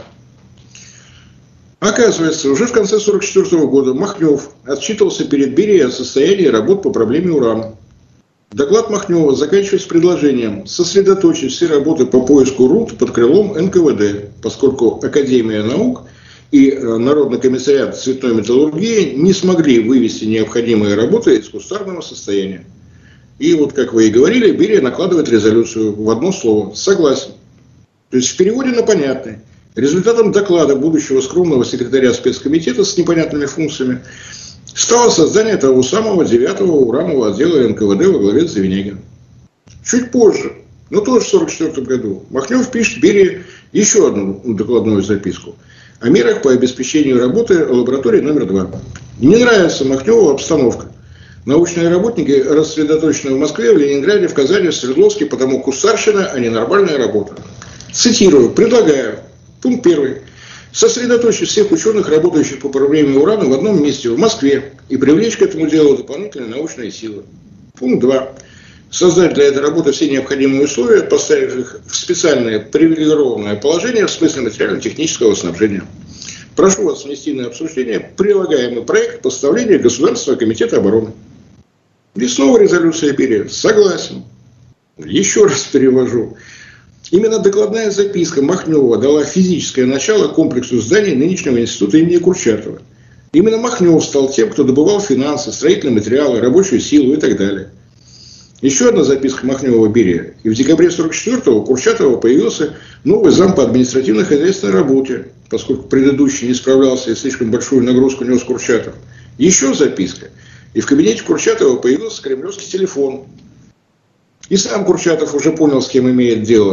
Оказывается, уже в конце 1944 года Махнев отчитывался перед Берией о состоянии работ по проблеме урана. Доклад Махнева заканчивается предложением сосредоточить все работы по поиску руд под крылом НКВД, поскольку Академия наук и Народный комиссариат цветной металлургии не смогли вывести необходимые работы из кустарного состояния. И вот, как вы и говорили, Берия накладывает резолюцию в одно слово «согласен». То есть в переводе на понятный. Результатом доклада будущего скромного секретаря спецкомитета с непонятными функциями стало создание того самого 9-го уранового отдела НКВД во главе с Завинягиным. Чуть позже, но тоже в 1944 году, Махнев пишет Берии еще одну докладную записку о мерах по обеспечению работы лаборатории номер 2. Не нравится Махневу обстановка. Научные работники рассредоточены в Москве, в Ленинграде, в Казани, в Свердловске, потому кустарщина, а не нормальная работа. Цитирую, предлагаю, пункт 1. Сосредоточить всех ученых, работающих по проблеме урана в одном месте, в Москве, и привлечь к этому делу дополнительные научные силы. Пункт 2. Создать для этой работы все необходимые условия, поставив их в специальное привилегированное положение в смысле материально-технического снабжения. Прошу вас внести на обсуждение прилагаемый проект поставления Государственного комитета обороны. И снова резолюция Берии. Согласен. Еще раз перевожу. Именно докладная записка Махнева дала физическое начало комплексу зданий нынешнего института имени Курчатова. Именно Махнев стал тем, кто добывал финансы, строительные материалы, рабочую силу и так далее. Еще одна записка Махнева Берии. И в декабре 1944-го у Курчатова появился новый зам по административно-хозяйственной работе, поскольку предыдущий не справлялся и слишком большую нагрузку нес Курчатов. Еще записка. И в кабинете Курчатова появился кремлевский телефон. И сам Курчатов уже понял, с кем имеет дело.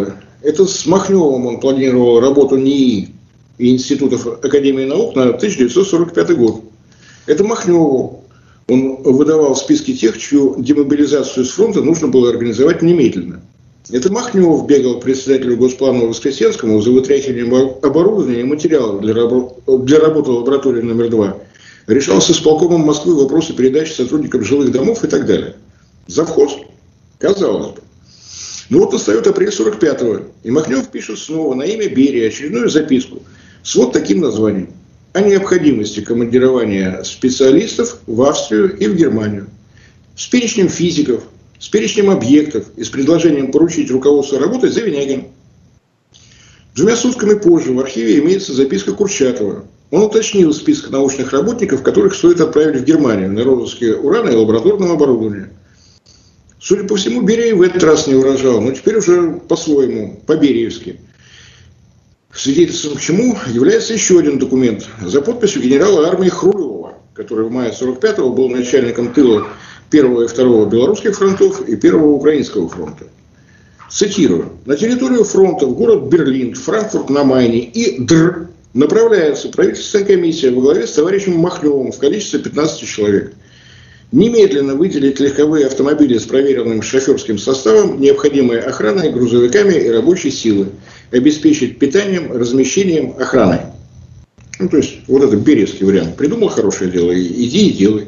Это с Махневым он планировал работу НИИ и институтов Академии наук на 1945 год. Это Махневу он выдавал списки тех, чью демобилизацию с фронта нужно было организовать немедленно. Это Махнев бегал к председателю Госплана Воскресенскому за вытряхиванием оборудования и материалов для работы лаборатории номер 2. Решал с исполкомом Москвы вопросы передачи сотрудникам жилых домов и так далее. Завхоз, казалось бы. Ну вот настает апрель 45-го, и Махнев пишет снова на имя Берии очередную записку с вот таким названием: о необходимости командирования специалистов в Австрию и в Германию, с перечнем физиков, с перечнем объектов и с предложением поручить руководство работать за Винягин. 2 сутками позже в архиве имеется записка Курчатова. Он уточнил список научных работников, которых стоит отправить в Германию на розыске урана и лабораторного оборудования. Судя по всему, Берия в этот раз не угрожал, но теперь уже по-своему, по-бериевски. Свидетельством к чему является еще один документ за подписью генерала армии Хрулева, который в мае 45-го был начальником тыла 1-го и 2-го белорусских фронтов и 1-го украинского фронта. Цитирую. На территорию фронта в город Берлин, Франкфурт на Майне и Др направляется правительственная комиссия во главе с товарищем Махневым в количестве 15 человек. Немедленно выделить легковые автомобили с проверенным шоферским составом, необходимой охраной, грузовиками и рабочей силой. Обеспечить питанием, размещением, охраной. Ну, то есть, вот это бериевский вариант. Придумал хорошее дело, иди и делай.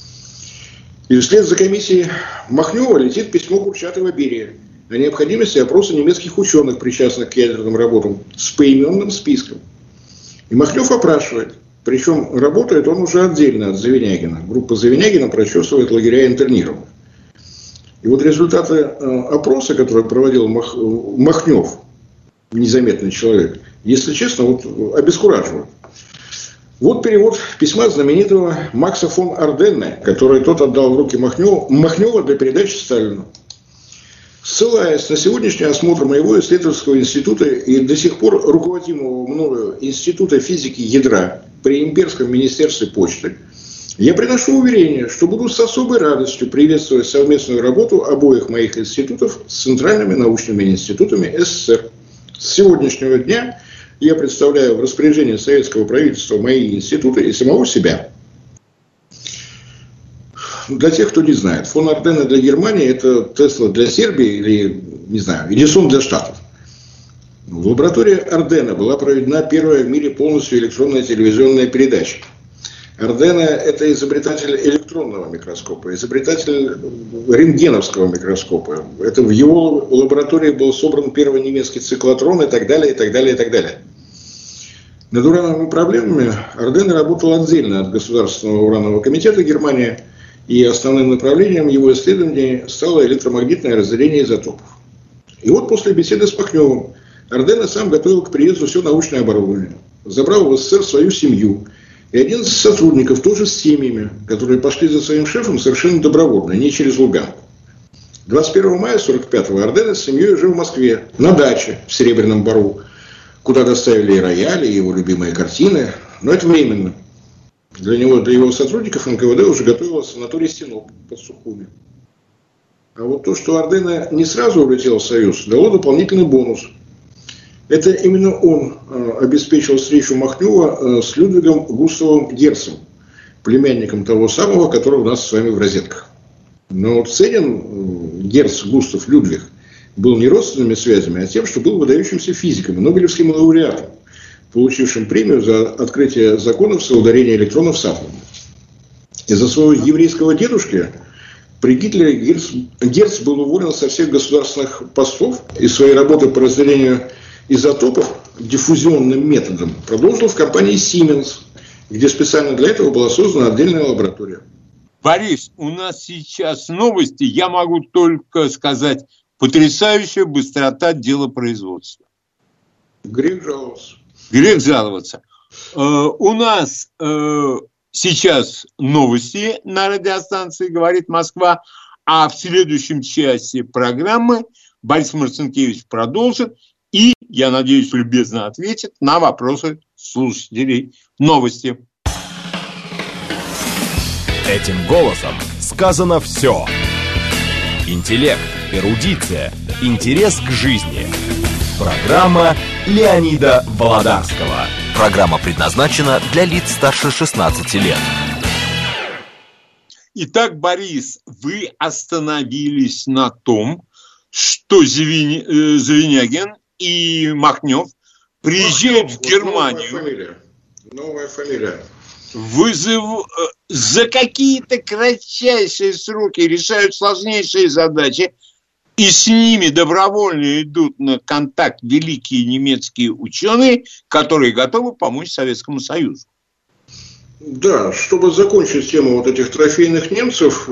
И вслед за комиссией Махнева летит письмо Курчатова Берии о необходимости опроса немецких ученых, причастных к ядерным работам, с поименным списком. И Махнев опрашивает. Причем работает он уже отдельно от Завинягина. Группа Завинягина прочесывает лагеря интернированных. И вот результаты опроса, который проводил Махнев, незаметный человек, если честно, вот обескураживает. Вот перевод письма знаменитого Макса фон Арденне, который тот отдал в руки Махнева для передачи Сталину. Ссылаясь на сегодняшний осмотр моего исследовательского института и до сих пор руководимого мною Института физики ядра при Имперском министерстве почты, я приношу уверение, что буду с особой радостью приветствовать совместную работу обоих моих институтов с центральными научными институтами СССР. С сегодняшнего дня я представляю в распоряжении советского правительства мои институты и самого себя. Для тех, кто не знает, фон Арденне для Германии – это Тесла для Сербии или, не знаю, Эдисон для Штатов. В лаборатории Арденне была проведена первая в мире полностью электронная телевизионная передача. Арденне – это изобретатель электронного микроскопа, изобретатель рентгеновского микроскопа. Это в его лаборатории был собран первый немецкий циклотрон и так далее, и так далее, и так далее. Над урановыми проблемами Арденне работал отдельно от Государственного уранового комитета Германии, и основным направлением его исследований стало электромагнитное разделение изотопов. И вот после беседы с Махневым Арденне сам готовил к приезду все научное оборудование, забрал в СССР свою семью и 11 сотрудников тоже с семьями, которые пошли за своим шефом совершенно добровольно, не через Лубянку. 21 мая 1945-го Арденне с семьей уже в Москве, на даче в Серебряном Бору, куда доставили и рояли, и его любимые картины, но это временно. Для него, для его сотрудников НКВД уже готовился санаторий Синоп под Сухуми. А вот то, что Арденне не сразу улетел в Союз, дало дополнительный бонус. Это именно он обеспечил встречу Махнева с Людвигом Густавом Герцем, племянником того самого, который у нас с вами в розетках. Но вот ценен Герц Густав Людвиг был не родственными связями, а тем, что был выдающимся физиком и нобелевским лауреатом, получившим премию за открытие законов соударения электронов с атомом. Из-за своего еврейского дедушки при Гитлере Герц был уволен со всех государственных постов и своей работы по разделению изотопов диффузионным методом продолжил в компании Siemens, где специально для этого была создана отдельная лаборатория. Борис, у нас сейчас новости, я могу только сказать, потрясающая быстрота делопроизводства. Грех жаловаться. Грех жаловаться. У нас сейчас новости на радиостанции «Говорит Москва», а в следующем часе программы Борис Марцинкевич продолжит и, я надеюсь, любезно ответит на вопросы слушателей. Новости. Этим голосом сказано все. Интеллект, эрудиция, интерес к жизни. Программа Леонида Володарского. Программа предназначена для лиц старше 16 лет. Итак, Борис, вы остановились на том, что Звенигин и Махнев приезжают в Германию. Новая фамилия. За какие-то кратчайшие сроки решают сложнейшие задачи, и с ними добровольно идут на контакт великие немецкие ученые, которые готовы помочь Советскому Союзу. Да, чтобы закончить тему вот этих трофейных немцев,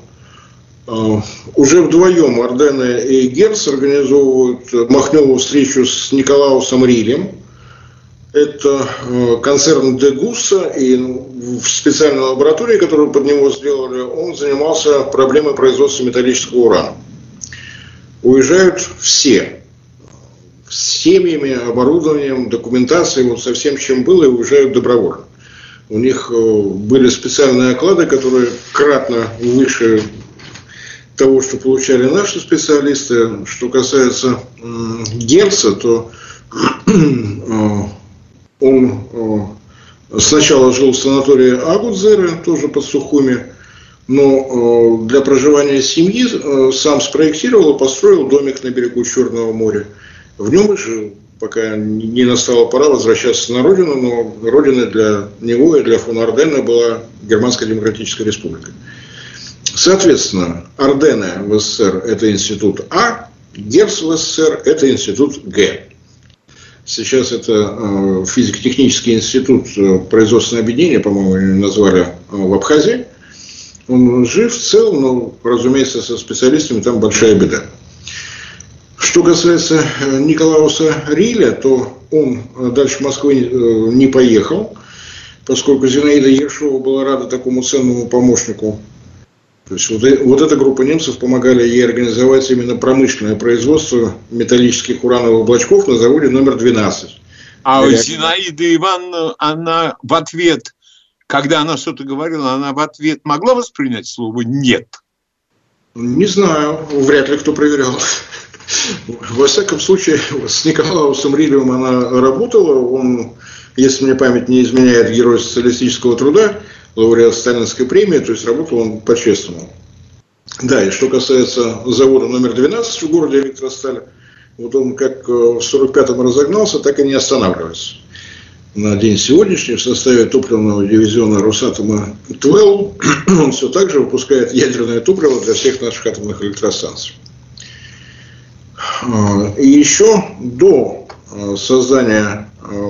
уже вдвоем Ардenne и Герц организовывают Махневу встречу с Николаусом Рилем. Это концерн Дегусса, и в специальной лаборатории, которую под него сделали, он занимался проблемой производства металлического урана. Уезжают все, с семьями, оборудованием, документацией, вот со всем, чем было, и уезжают добровольно. У них были специальные оклады, которые кратно выше того, что получали наши специалисты. Что касается Герца, то он сначала жил в санатории Агудзеры, тоже под Сухуми, но для проживания семьи сам спроектировал и построил домик на берегу Черного моря. В нем и жил, пока не настала пора возвращаться на родину, но родиной для него и для фон Арденне была Германская Демократическая Республика. Соответственно, Ардenne в СССР – это институт А, Герц в СССР – это институт Г. Сейчас это физико-технический институт производственного объединения, по-моему, назвали в Абхазии. Он жив, цел, но, разумеется, со специалистами там большая беда. Что касается Николауса Риля, то он дальше Москвы не поехал, поскольку Зинаида Ершова была рада такому ценному помощнику. То есть вот эта группа немцев помогали ей организовать именно промышленное производство металлических урановых блочков на заводе номер 12. А Зинаида Ивановна, она в ответ, когда она что-то говорила, она в ответ могла воспринять слово «нет»? Не знаю, вряд ли кто проверял. Во всяком случае, с Николаусом Рилем она работала. Он, если мне память не изменяет, герой социалистического труда, лауреат Сталинской премии, то есть работал он по-честному. Да, и что касается завода номер 12 в городе Электросталь, вот он как в 45-м разогнался, так и не останавливается. На день сегодняшний в составе топливного дивизиона Росатома ТВЭЛ он все так же выпускает ядерное топливо для всех наших атомных электростанций. И еще до создания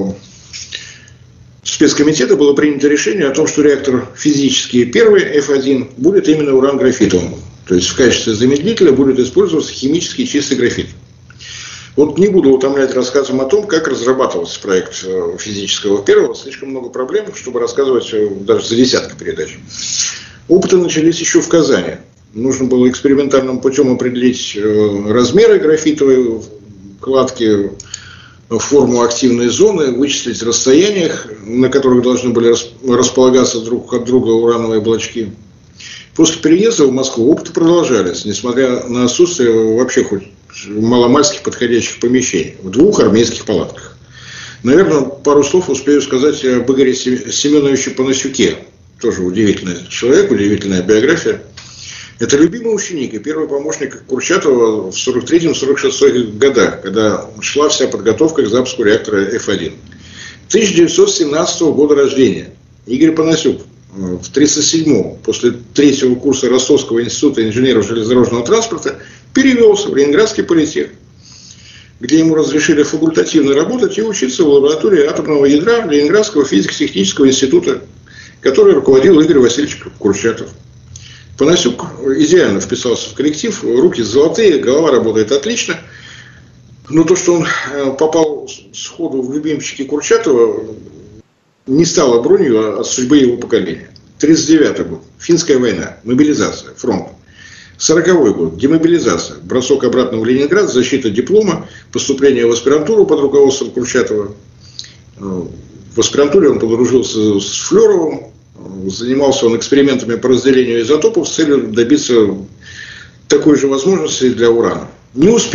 спецкомитета было принято решение о том, что реактор физический первый F1 будет именно уран-графитовым. То есть в качестве замедлителя будет использоваться химически чистый графит. Вот не буду утомлять рассказом о том, как разрабатывался проект физического первого. Слишком много проблем, чтобы рассказывать даже за десятки передач. Опыты начались еще в Казани. Нужно было экспериментальным путем определить размеры графитовой кладки, форму активной зоны, вычислить расстояния, на которых должны были располагаться друг от друга урановые блочки. После переезда в Москву опыты продолжались, несмотря на отсутствие вообще хоть маломальских подходящих помещений, в 2 армейских палатках. Наверное, пару слов успею сказать об Игоре Семеновиче Панасюке. Тоже удивительный человек, удивительная биография. Это любимый ученик и первый помощник Курчатова в 43-46 годах, когда шла вся подготовка к запуску реактора F1. 1917 года рождения. Игорь Панасюк в 1937-м, после 3-го курса Ростовского института инженеров железнодорожного транспорта, перевелся в Ленинградский политех, где ему разрешили факультативно работать и учиться в лаборатории атомного ядра Ленинградского физико-технического института, который руководил Игорь Васильевич Курчатов. Панасюк идеально вписался в коллектив, руки золотые, голова работает отлично. Но то, что он попал сходу в любимчики Курчатова, не стало бронью от судьбы его поколения. 1939 год, Финская война, мобилизация, фронт. 1940 год, демобилизация, бросок обратно в Ленинград, защита диплома, поступление в аспирантуру под руководством Курчатова. В аспирантуре он подружился с Флёровым. Занимался он экспериментами по разделению изотопов с целью добиться такой же возможности для урана. Не успел.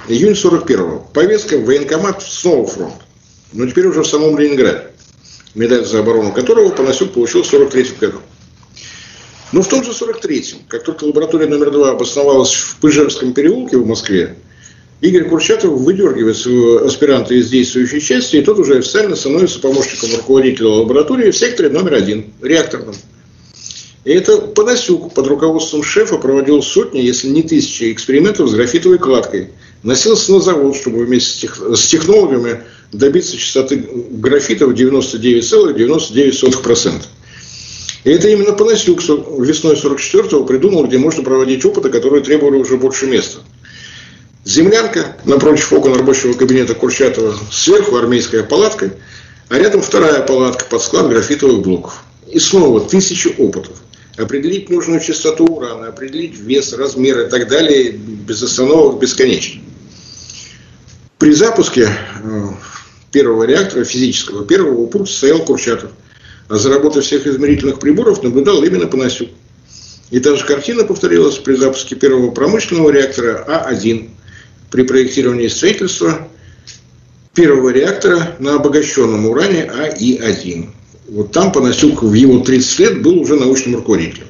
июнь 41-го. Повестка в военкомат снова фронт. Но теперь уже в самом Ленинграде. Медаль за оборону которого Панасюк получил в 43-м году. Но в том же 43-м, как только лаборатория номер 2 обосновалась в Пыжевском переулке в Москве, Игорь Курчатов выдергивает своего аспиранта из действующей части, и тот уже официально становится помощником руководителя лаборатории в секторе номер 1, реакторном. И это Панасюк под руководством шефа проводил сотни, если не тысячи экспериментов с графитовой кладкой. Носился на завод, чтобы вместе с технологами добиться частоты графита в 99,99%. И это именно Панасюк весной 44-го придумал, где можно проводить опыты, которые требовали уже больше места. Землянка, напротив окон рабочего кабинета Курчатова, сверху армейская палатка, а рядом вторая палатка под склад графитовых блоков. И снова тысячи опытов. Определить нужную частоту урана, определить вес, размер и так далее, без остановок, бесконечно. При запуске первого реактора, физического, первого у пульта стоял Курчатов. А за работой всех измерительных приборов наблюдал именно Панасюк. И та же картина повторилась при запуске первого промышленного реактора А1. При проектировании строительства первого реактора на обогащенном уране АИ-1. Вот там Панасюк в его 30 лет был уже научным руководителем.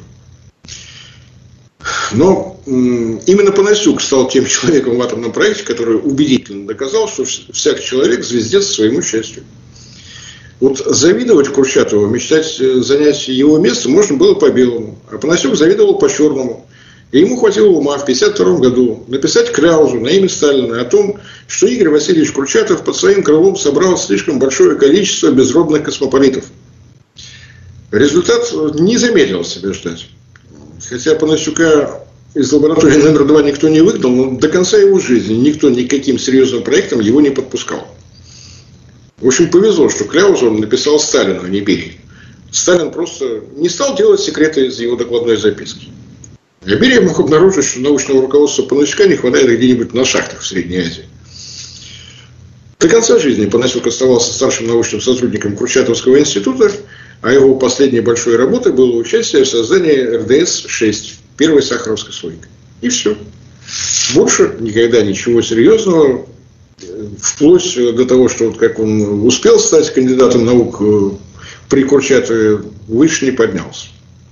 Но именно Панасюк стал тем человеком в атомном проекте, который убедительно доказал, что всякий человек звездец своему счастью. Вот завидовать Курчатову, мечтать занять его место можно было по белому, а Панасюк завидовал по черному. И ему хватило ума в 1952 году написать кляузу на имя Сталина о том, что Игорь Васильевич Курчатов под своим крылом собрал слишком большое количество безродных космополитов. Результат не замедлил себя ждать. Хотя Панасюка из лаборатории номер 2 никто не выгнал, но до конца его жизни никто никаким серьезным проектом его не подпускал. В общем, повезло, что кляузу он написал Сталину, а не Берии. Сталин просто не стал делать секреты из его докладной записки. А Берия мог обнаружить, что научного руководства Панасюка не хватает где-нибудь на шахтах в Средней Азии. До конца жизни Панасюк оставался старшим научным сотрудником Курчатовского института, а его последней большой работой было участие в создании РДС-6, первой сахаровской слойки. И все. Больше никогда ничего серьезного, вплоть до того, что вот как он успел стать кандидатом наук при Курчатове, выше не поднялся.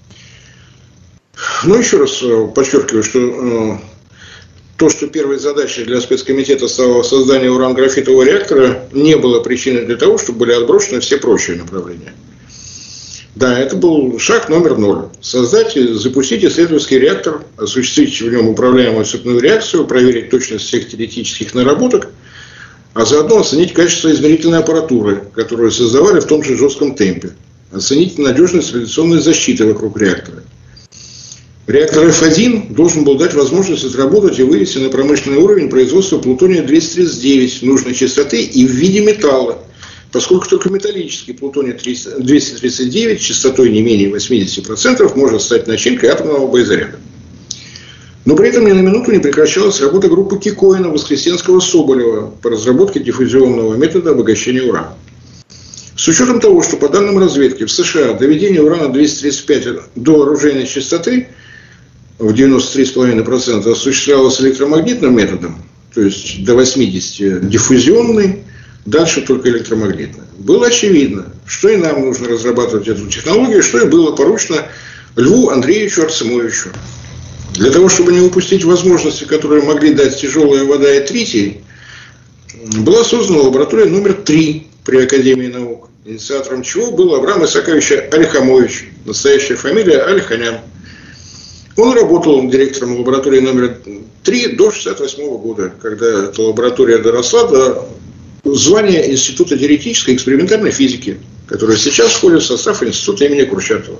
Но еще раз подчеркиваю, что то, что первой задачей для спецкомитета стало создание уран-графитового реактора, не было причиной для того, чтобы были отброшены все прочие направления. Да, это был шаг номер 0. Создать и запустить исследовательский реактор, осуществить в нем управляемую цепную реакцию, проверить точность всех теоретических наработок, а заодно оценить качество измерительной аппаратуры, которую создавали в том же жестком темпе, оценить надежность радиационной защиты вокруг реактора. Реактор F1 должен был дать возможность отработать и вывести на промышленный уровень производства плутония-239 нужной частоты и в виде металла, поскольку только металлический плутоний-239 частотой не менее 80% может стать начинкой атомного боезаряда. Но при этом ни на минуту не прекращалась работа группы Кикоина, Воскресенского, Соболева по разработке диффузионного метода обогащения урана. С учетом того, что по данным разведки в США доведение урана-235 до оружейной частоты в 93,5% осуществлялось электромагнитным методом, то есть до 80 диффузионный, дальше только электромагнитный. Было очевидно, что и нам нужно разрабатывать эту технологию, что и было поручено Льву Андреевичу Арцемовичу. Для того, чтобы не упустить возможности, которые могли дать тяжелая вода и тритий, была создана лаборатория номер 3 при Академии наук, инициатором чего был Авраам Исаакович Алихамович, настоящая фамилия Алиханян. Он работал директором лаборатории номер 3 до 1968 года, когда эта лаборатория доросла до звания Института теоретической и экспериментальной физики, которая сейчас входит в состав Института имени Курчатова.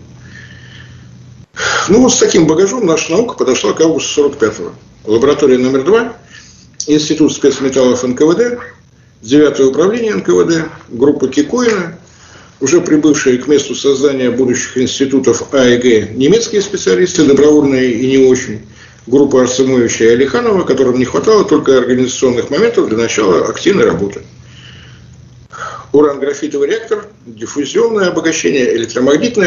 Ну вот с таким багажом наша наука подошла к августу 1945-го. Лаборатория номер 2, Институт спецметаллов НКВД, 9-е управление НКВД, группа Кикоина, уже прибывшие к месту создания будущих институтов А и Г немецкие специалисты, добровольные и не очень, группа Арцемовича и Алиханова, которым не хватало только организационных моментов для начала активной работы. Уран-графитовый реактор, диффузионное обогащение, электромагнитное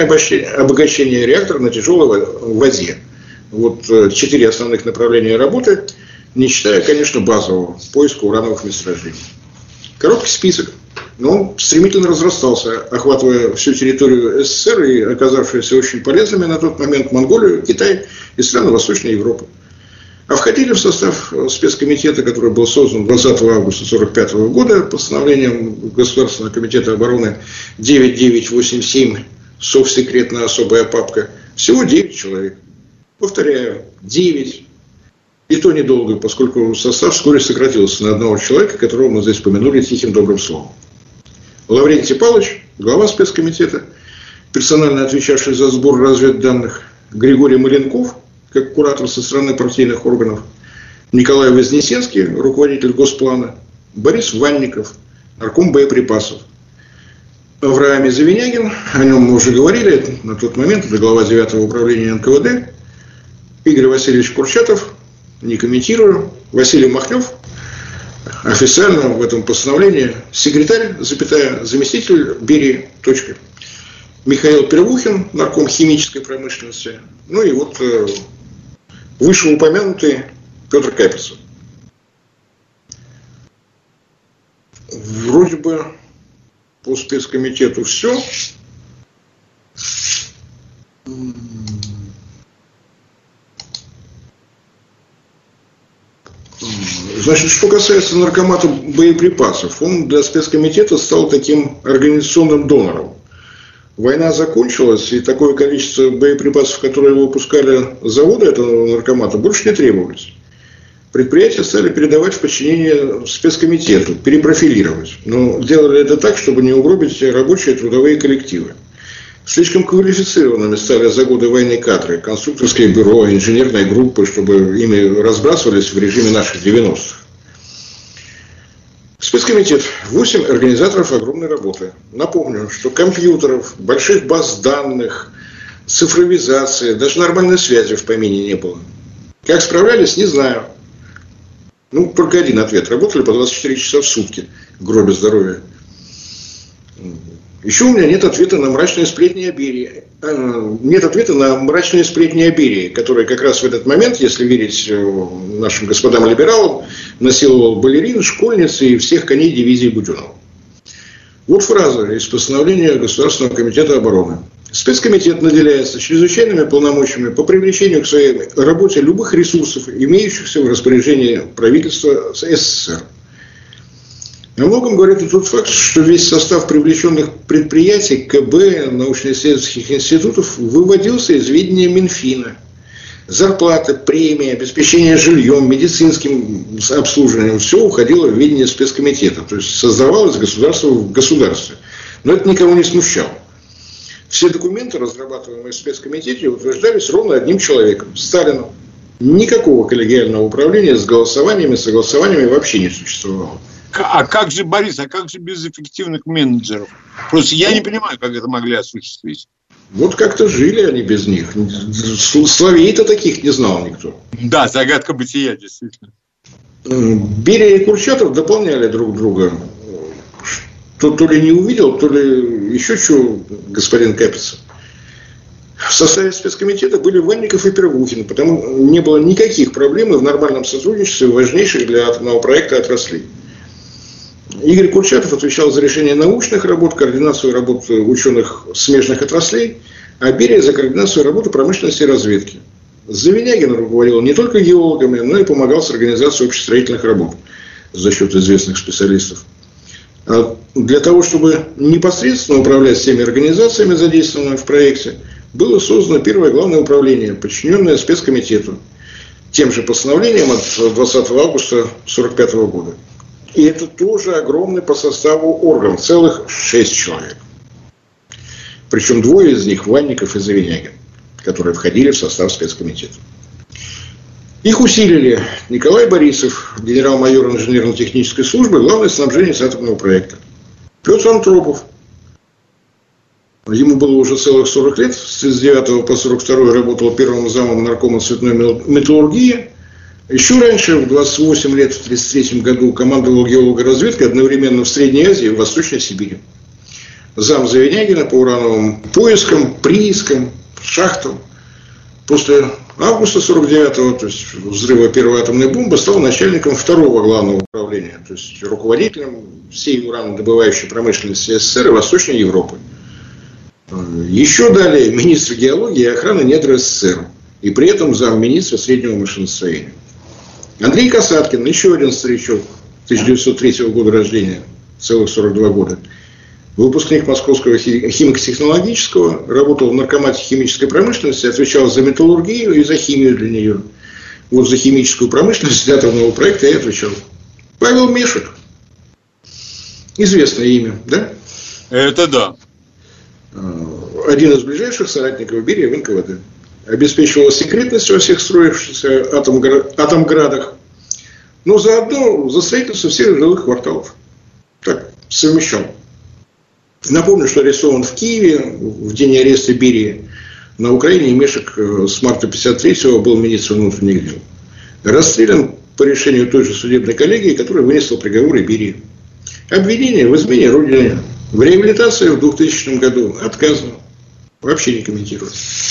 обогащение реактора на тяжелой воде. Вот 4 основных направления работы. не считая, конечно, базового поиска урановых месторождений. Короткий список, но он стремительно разрастался, охватывая всю территорию СССР и оказавшиеся очень полезными на тот момент Монголию, Китай и страны Восточной Европы. А входили в состав спецкомитета, который был создан 20 августа 1945 года постановлением Государственного комитета обороны 9987, совсекретная особая папка, всего 9 человек. Повторяю, 9. И то недолго, поскольку состав вскоре сократился на одного человека, которого мы здесь помянули тихим добрым словом. Лаврентий Павлович, глава спецкомитета, персонально отвечавший за сбор разведданных, Григорий Маленков, как куратор со стороны партийных органов, Николай Вознесенский, руководитель Госплана, Борис Ванников, нарком боеприпасов, Авраам Завинягин, о нем мы уже говорили, на тот момент это глава 9-го управления НКВД, Игорь Васильевич Курчатов, не комментирую, Василий Махлев, официально в этом постановлении секретарь, заместитель Берии, точка. Михаил Первухин, нарком химической промышленности, ну и вот вышеупомянутый Петр Капицын. Вроде бы по спецкомитету все. Значит, что касается наркомата боеприпасов, он для спецкомитета стал таким организационным донором. Война закончилась, и такое количество боеприпасов, которые выпускали заводы этого наркомата, больше не требовались. Предприятия стали передавать в подчинение спецкомитету, перепрофилировать. Но делали это так, чтобы не угробить рабочие трудовые коллективы. Слишком квалифицированными стали за годы войны кадры, конструкторские бюро, инженерные группы, чтобы ими разбрасывались в режиме наших 90-х. Спецкомитет. 8 организаторов огромной работы. Напомню, что компьютеров, больших баз данных, цифровизации, даже нормальной связи в помине не было. Как справлялись, не знаю. Ну, только один ответ. Работали по 24 часа в сутки в гробе здоровья. Еще у меня нет ответа на мрачные сплетни о Берии. Нет ответа на мрачные сплетни о Берии, который как раз в этот момент, если верить нашим господам-либералам, насиловал балерин, школьниц и всех коней дивизии Буденова. Вот фраза из постановления Государственного комитета обороны. Спецкомитет наделяется чрезвычайными полномочиями по привлечению к своей работе любых ресурсов, имеющихся в распоряжении правительства СССР. О многом говорит и тот факт, что весь состав привлеченных предприятий, КБ, научно-исследовательских институтов выводился из ведения Минфина. Зарплата, премии, обеспечение жильем, медицинским обслуживанием – все уходило в ведение спецкомитета. То есть создавалось государство в государстве. Но это никого не смущало. Все документы, разрабатываемые в спецкомитете, утверждались ровно одним человеком – Сталином. Никакого коллегиального управления с голосованиями, согласованиями вообще не существовало. А как же, Борис, а как же без эффективных менеджеров? Просто я не понимаю, как это могли осуществить. Вот как-то жили они без них. Славей-то таких не знал никто. Да, загадка бытия, действительно. Берия и Курчатов дополняли друг друга. То ли не увидел, то ли еще что, господин Капицын. В составе спецкомитета были Ванников и Первухин, потому не было никаких проблем в нормальном сотрудничестве важнейших для атомного проекта отраслей. Игорь Курчатов отвечал за решение научных работ, координацию работ ученых смежных отраслей, а Берия за координацию работы промышленности и разведки. Завинягин руководил не только геологами, но и помогал с организацией общестроительных работ за счет известных специалистов. А для того, чтобы непосредственно управлять всеми организациями, задействованными в проекте, было создано первое главное управление, подчиненное спецкомитету, тем же постановлением от 20 августа 1945 года. И это тоже огромный по составу орган, целых 6 человек. Причем 2 из них, Ванников и Завинягин, которые входили в состав спецкомитета. Их усилили Николай Борисов, генерал-майор инженерно-технической службы, главный снабженец атомного проекта. Петр Антропов. Ему было уже целых 40 лет, с 1939 по 1942 работал первым замом наркома цветной металлургии. Еще раньше, в 28 лет, в 1933 году, командовал геологоразведкой одновременно в Средней Азии и в Восточной Сибири. Зам Завинягина по урановым поискам, приискам, шахтам. После августа 49-го, то есть взрыва первой атомной бомбы, стал начальником второго главного управления, то есть руководителем всей уранодобывающей промышленности СССР и Восточной Европы. Еще далее министр геологии и охраны недр СССР, и при этом замминистра среднего машиностроения. Андрей Касаткин, еще один старичок, 1903 года рождения, целых 42 года. Выпускник Московского химико-технологического, работал в наркомате химической промышленности, отвечал за металлургию и за химию для нее. Вот за химическую промышленность для атомного проекта я отвечал. Павел Мешек. Известное имя, да? Это да. Один из ближайших соратников Берии в НКВД. Обеспечивал секретность во всех строившихся атомградах, но заодно за строительство всех жилых кварталов. Так, совмещал. Напомню, что арестован в Киеве в день ареста Берии. На Украине Мешек с марта 1953-го был министром внутренних дел. Расстрелян по решению той же судебной коллегии, которая вынесла приговоры Берии. Обвинение в измене Родине. В реабилитации в 2000 году отказано. Вообще не комментирую.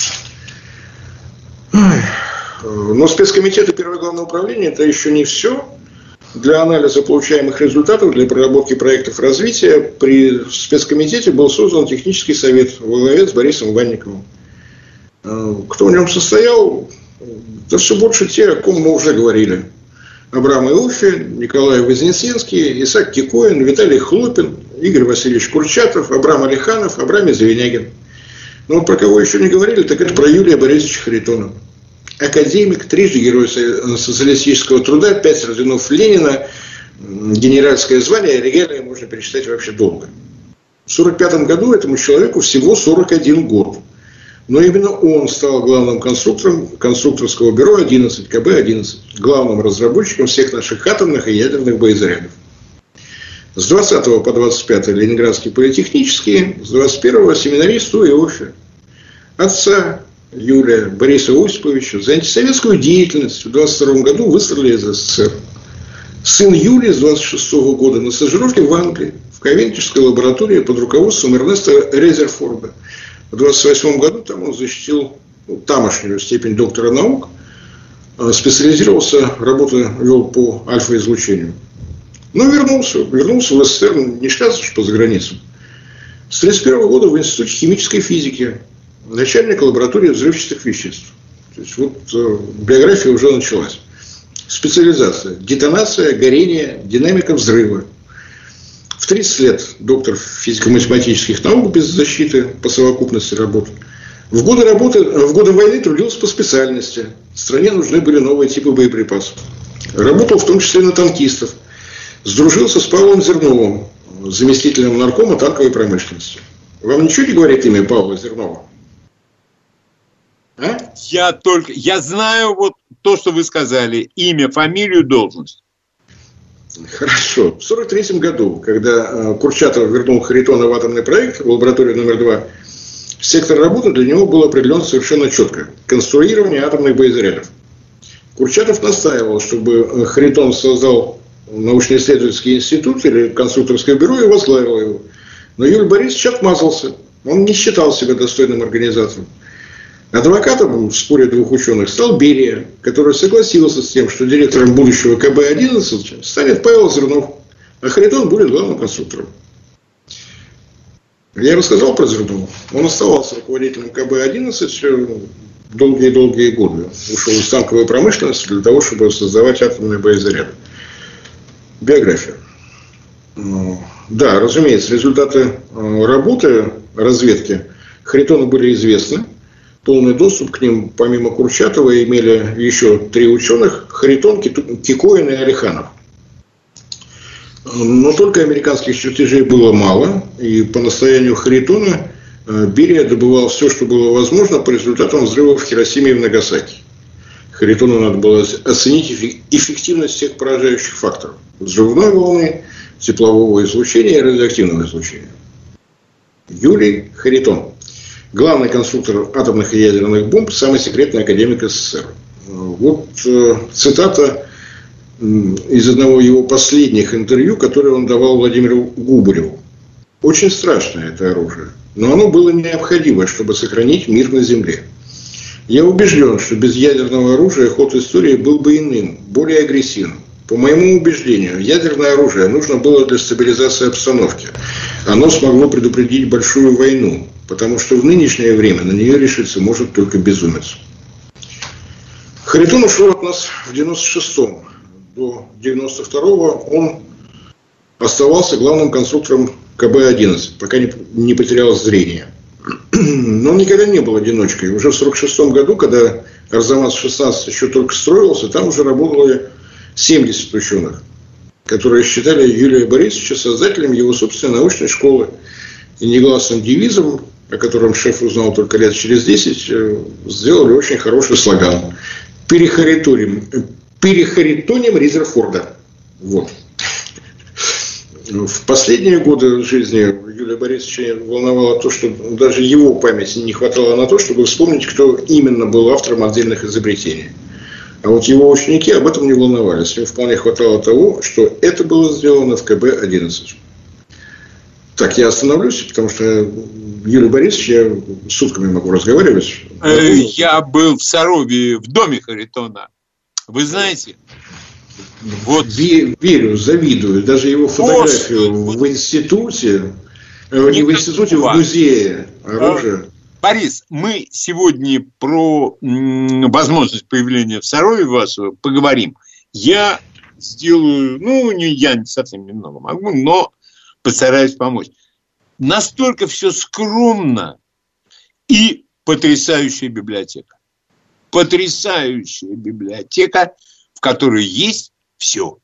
Но спецкомитеты Первого главного управления – это еще не все. Для анализа получаемых результатов, для проработки проектов развития при спецкомитете был создан технический совет во главе с Борисом Ванниковым. Кто в нем состоял? Да все больше те, о ком мы уже говорили. Абрам Иоффе, Николай Вознесенский, Исаак Кикоин, Виталий Хлопин, Игорь Васильевич Курчатов, Абрам Алиханов, Абрам Завинягин. Но вот про кого еще не говорили, так это про Юрия Борисовича Харитонова. Академик, трижды герой социалистического труда, 5 орденов Ленина, генеральское звание, регалии можно перечитать вообще долго. В 1945 году этому человеку всего 41 год. Но именно он стал главным конструктором конструкторского бюро 11, КБ-11, главным разработчиком всех наших атомных и ядерных боезарядов. С 20 по 25 Ленинградский политехнический, с 21 семинарист у Иоффе. Отца Юлия Бориса Осиповича за антисоветскую деятельность в 22 году выслали из СССР. Сын Юлии с 26 года на стажировке в Англии, в Ковентежской лаборатории под руководством Эрнеста Резерфорда. В 28 году там он защитил тамошнюю степень доктора наук, специализировался, работу вел по альфа-излучению. Но вернулся в СССР, не шляться по заграницам. С 1931 года в Институте химической физики, начальник лаборатории взрывчатых веществ. То есть вот биография уже началась. Специализация: детонация, горение, динамика взрыва. В 30 лет доктор физико-математических наук без защиты по совокупности работ. В годы войны трудился по специальности. Стране нужны были новые типы боеприпасов. Работал в том числе на танкистов. Сдружился с Павлом Зерновым, заместителем наркома танковой промышленности. Вам ничего не говорит имя Павла Зернова? А? Я знаю вот то, что вы сказали. Имя, фамилию, должность. Хорошо. В 1943 году, когда Курчатов вернул Харитонова в атомный проект, в лабораторию номер 2, сектор работы для него был определен совершенно четко. Конструирование атомных боезарядов. Курчатов настаивал, чтобы Харитон создал научно-исследовательский институт или конструкторское бюро и возглавил его. Но Юрий Борисович отмазался. Он не считал себя достойным организатором. Адвокатом в споре двух ученых стал Берия, который согласился с тем, что директором будущего КБ-11 станет Павел Зернов, а Харитон будет главным конструктором. Я рассказал про Зернова. Он оставался руководителем КБ-11 долгие-долгие годы. Ушел из танковой промышленности для того, чтобы создавать атомные боезаряды. Биография. Да, разумеется, результаты работы разведки Харитону были известны. Полный доступ к ним, помимо Курчатова, имели еще 3 ученых: Харитон, Кикоин и Алиханов. Но только американских чертежей было мало, и по настоянию Харитона Берия добывал все, что было возможно по результатам взрывов в Хиросиме и в Нагасаки. Харитону надо было оценить эффективность всех поражающих факторов: взрывной волны, теплового излучения и радиоактивного излучения. Юрий Харитон. Главный конструктор атомных и ядерных бомб, самый секретный академик СССР. Вот цитата из одного его последних интервью, которое он давал Владимиру Губареву. Очень страшное это оружие, но оно было необходимо, чтобы сохранить мир на Земле. Я убежден, что без ядерного оружия ход истории был бы иным, более агрессивным. По моему убеждению, ядерное оружие нужно было для стабилизации обстановки. Оно смогло предупредить большую войну, потому что в нынешнее время на нее решиться может только безумец. Харитон ушел от нас в 96-м. До 92-го он оставался главным конструктором КБ-11, пока не потерял зрение. Но он никогда не был одиночкой. Уже в 1946 году, когда Арзамас-16 еще только строился, там уже работали 70 ученых, которые считали Юрия Борисовича создателем его собственной научной школы. И негласным девизом, о котором шеф узнал только лет через 10, сделали очень хороший слоган. Перехаритоним Резерфорда. Вот. В последние годы жизни Юрия Борисовича волновало то, что даже его памяти не хватало на то, чтобы вспомнить, кто именно был автором отдельных изобретений. А вот его ученики об этом не волновались. Им вполне хватало того, что это было сделано в КБ-11. Так, я остановлюсь, потому что Юрий Борисович, я сутками могу разговаривать. Я был в Сарове в доме Харитона. Вы знаете... Вот. Верю, завидую. Даже его фотографию в институте, не в институте, в музее оружия. Борис, мы сегодня про возможность появления в Сарове вашего поговорим. Я сделаю, я совсем немного могу, но постараюсь помочь. Настолько все скромно и потрясающая библиотека. Потрясающая библиотека, в которой есть все.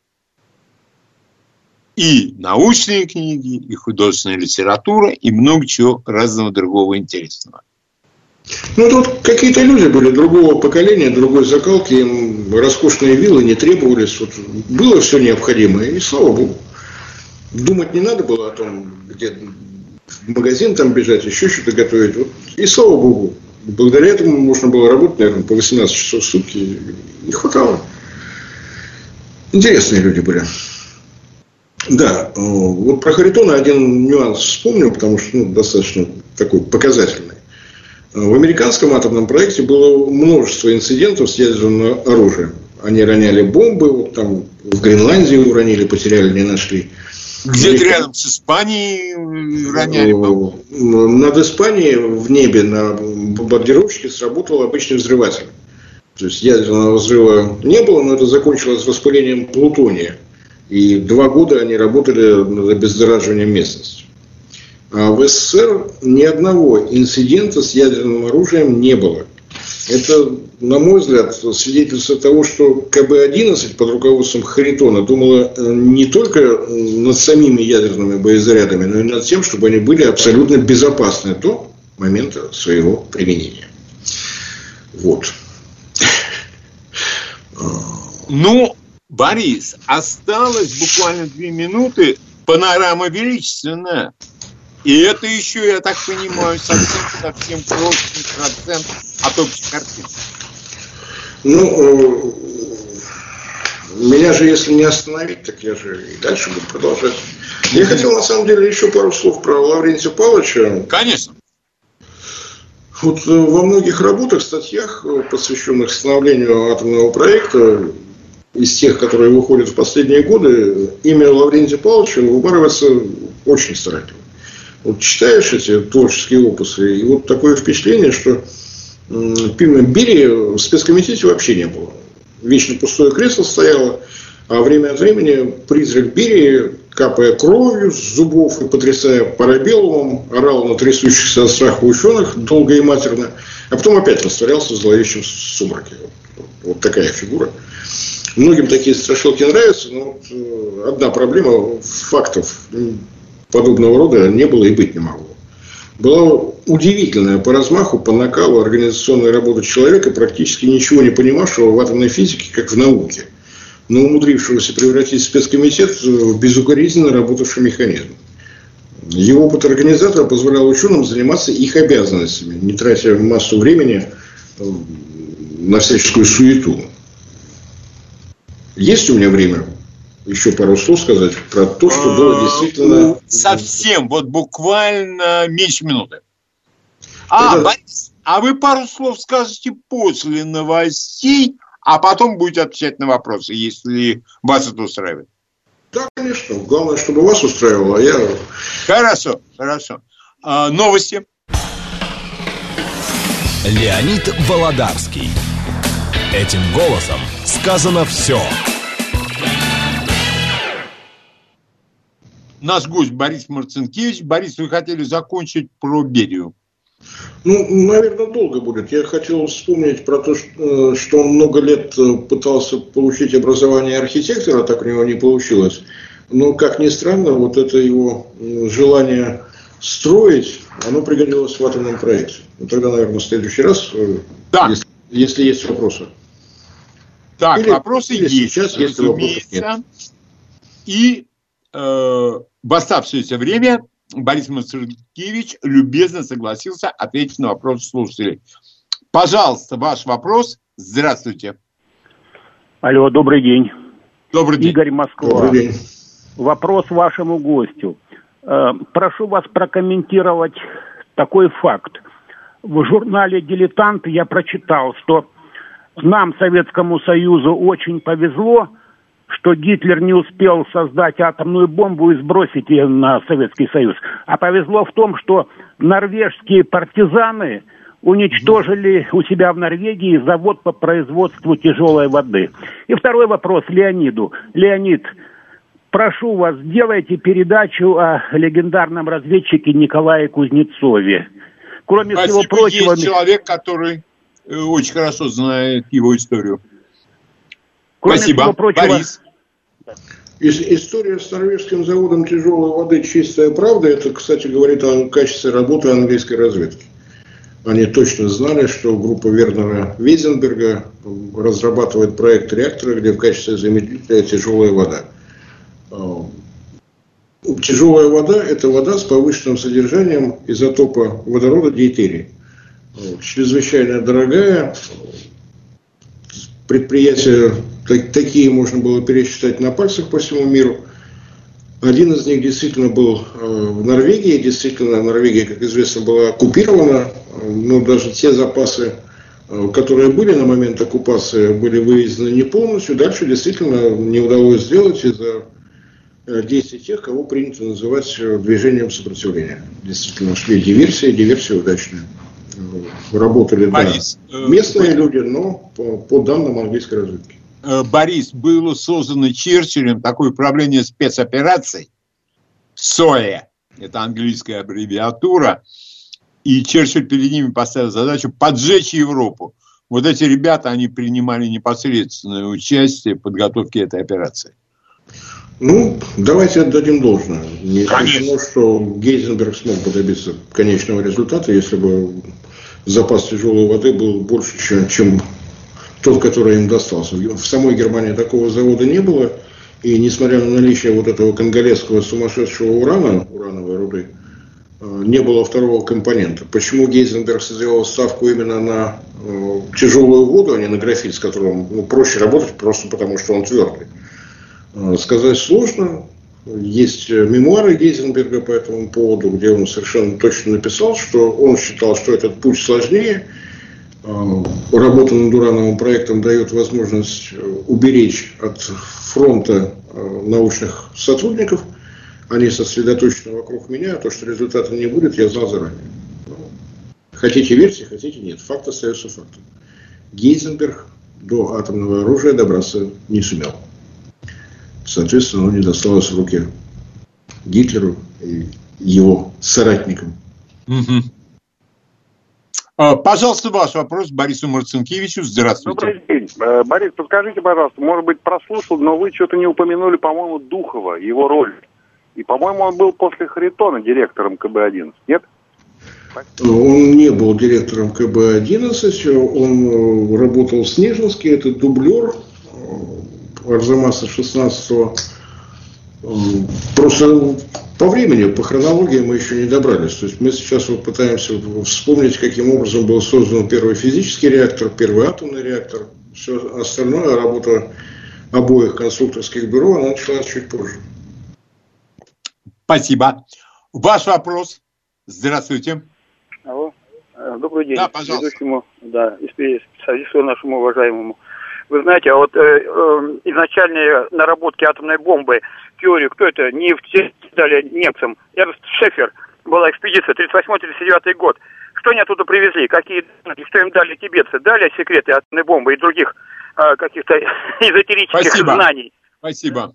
И научные книги, и художественная литература, и много чего разного другого интересного. Тут какие-то люди были другого поколения, другой закалки, им роскошные виллы не требовались. Вот было все необходимое, и слава богу. Думать не надо было о том, где в магазин там бежать, еще что-то готовить. Вот, и слава богу. Благодаря этому можно было работать, наверное, по 18 часов в сутки. Не хватало. Интересные люди были. Да, вот про Харитона один нюанс вспомню, потому что достаточно такой показательный. В американском атомном проекте было множество инцидентов с ядерным оружием. Они роняли бомбы, вот там в Гренландии уронили, потеряли, не нашли. Где-то рядом с Испанией роняли бомбы. Над Испанией в небе на бомбардировщике сработал обычный взрыватель. То есть ядерного взрыва не было, но это закончилось воспалением плутония. И 2 года они работали над обеззараживанием местности. А в СССР ни одного инцидента с ядерным оружием не было. Это, на мой взгляд, свидетельство того, что КБ-11 под руководством Харитона думала не только над самими ядерными боезарядами, но и над тем, чтобы они были абсолютно безопасны до момента своего применения. Вот. Борис, осталось буквально 2 минуты. Панорама величественная. И это еще, я так понимаю, совсем крошечный процент от общей картины. Меня же, если не остановить, так я же и дальше буду продолжать. Я хотел, на самом деле, еще пару слов про Лаврентия Павловича. Конечно. Вот во многих работах, статьях, посвященных становлению атомного проекта, из тех, которые выходят в последние годы, имя Лаврентия Павловича выбарывается очень старательно. Вот читаешь эти творческие опусы, и вот такое впечатление, что Берии в спецкомитете вообще не было. Вечно пустое кресло стояло, а время от времени призрак Берии, капая кровью с зубов и потрясая парабеллумом, орал на трясущихся от страха ученых долго и матерно, а потом опять растворялся в зловещем сумраке. Вот такая фигура. Многим такие страшилки нравятся, но одна проблема: фактов подобного рода не было и быть не могло. Была удивительная по размаху, по накалу организационная работа человека, практически ничего не понимавшего в атомной физике, как в науке, но умудрившегося превратить спецкомитет в безукоризненно работавший механизм. Его опыт организатора позволял ученым заниматься их обязанностями, не тратя массу времени на всяческую суету. Есть у меня время еще пару слов сказать про то, что было действительно... Совсем, вот буквально меньше минуты. Тогда... Борис, а вы пару слов скажете после новостей, а потом будете отвечать на вопросы, если вас это устраивает. Да, конечно. Главное, чтобы вас устраивало, а я... Хорошо. Новости. Леонид Володарский. Этим голосом сказано все. Наш гость Борис Марцинкевич. Борис, вы хотели закончить про Берию. Наверное, долго будет. Я хотел вспомнить про то, что он много лет пытался получить образование архитектора, так у него не получилось. Но, как ни странно, вот это его желание строить, оно пригодилось в атомном проекте. Тогда, наверное, в следующий раз, если есть вопросы. Так, вопросы есть. Сейчас, если вопросов нет. И в оставшееся время Борис Марцинкевич любезно согласился ответить на вопросы слушателей. Пожалуйста, ваш вопрос. Здравствуйте. Алло, добрый день. Добрый день. Игорь, Москва. Добрый день. Вопрос вашему гостю. Прошу вас прокомментировать такой факт. В журнале «Дилетант» я прочитал, что нам, Советскому Союзу, очень повезло, что Гитлер не успел создать атомную бомбу и сбросить ее на Советский Союз. А повезло в том, что норвежские партизаны уничтожили у себя в Норвегии завод по производству тяжелой воды. И второй вопрос Леониду. Леонид, прошу вас, сделайте передачу о легендарном разведчике Николае Кузнецове. Кроме всего прочего... Есть человек, который очень хорошо знает его историю. Кроме Спасибо, всего прочего... Борис. История с норвежским заводом тяжелой воды «Чистая правда» это, кстати, говорит о качестве работы английской разведки. Они точно знали, что группа Вернера Вейзенберга разрабатывает проект реактора, где в качестве замедлителя тяжелая вода. Тяжелая вода – это вода с повышенным содержанием изотопа водорода дейтерий. Чрезвычайно дорогая. Предприятия такие можно было пересчитать на пальцах по всему миру. Один из них действительно был в Норвегии. Действительно, Норвегия, как известно, была оккупирована. Но даже те запасы, которые были на момент оккупации, были вывезены не полностью. Дальше действительно не удалось сделать из-за действий тех, кого принято называть движением сопротивления. Действительно, шли диверсии удачные. Работали, Борис, местные люди, но по данным английской разведки. Борис, было создано Черчиллем такое управление спецопераций, СОЭ, это английская аббревиатура, и Черчилль перед ними поставил задачу поджечь Европу. Вот эти ребята, они принимали непосредственное участие в подготовке этой операции. Давайте отдадим должное. Не исключено, что Гейзенберг смог бы добиться конечного результата, если бы запас тяжелой воды был больше, чем тот, который им достался. В самой Германии такого завода не было, и несмотря на наличие вот этого конголезского сумасшедшего урана, урановой руды, не было второго компонента. Почему Гейзенберг сделал ставку именно на тяжелую воду, а не на графит, с которым проще работать, просто потому что он твердый? Сказать сложно. Есть мемуары Гейзенберга по этому поводу, где он совершенно точно написал, что он считал, что этот путь сложнее. Работа над урановым проектом дает возможность уберечь от фронта научных сотрудников. Они сосредоточены вокруг меня, а то, что результата не будет, я знал заранее. Хотите верьте, хотите нет. Факт остается фактом. Гейзенберг до атомного оружия добраться не сумел. Соответственно, оно не досталось в руки Гитлеру и его соратникам. Угу. Пожалуйста, ваш вопрос Борису Марцинкевичу. Здравствуйте. Добрый день. Борис, подскажите, пожалуйста, может быть, прослушал, но вы что-то не упомянули, по-моему, Духова, его роль. И, по-моему, он был после Харитона директором КБ-11, нет? Он не был директором КБ-11, он работал в Снежинске, это дублер Арзамаса 16-го. Просто по времени, по хронологии мы еще не добрались. То есть мы сейчас вот пытаемся вспомнить, каким образом был создан первый физический реактор, первый атомный реактор. Все остальное, работа обоих конструкторских бюро, она началась чуть позже. Спасибо. Ваш вопрос. Здравствуйте. Алло. Добрый день. Да, пожалуйста. Ведущему, да, и специалисту нашему уважаемому. Вы знаете, а вот изначальные наработки атомной бомбы, теорию, кто это, нефть дали немцам, Эрнст Шефер, была экспедиция, 38-39 год. Что они оттуда привезли, что им дали тибетцы? Дали секреты атомной бомбы и других каких-то эзотерических знаний? Спасибо.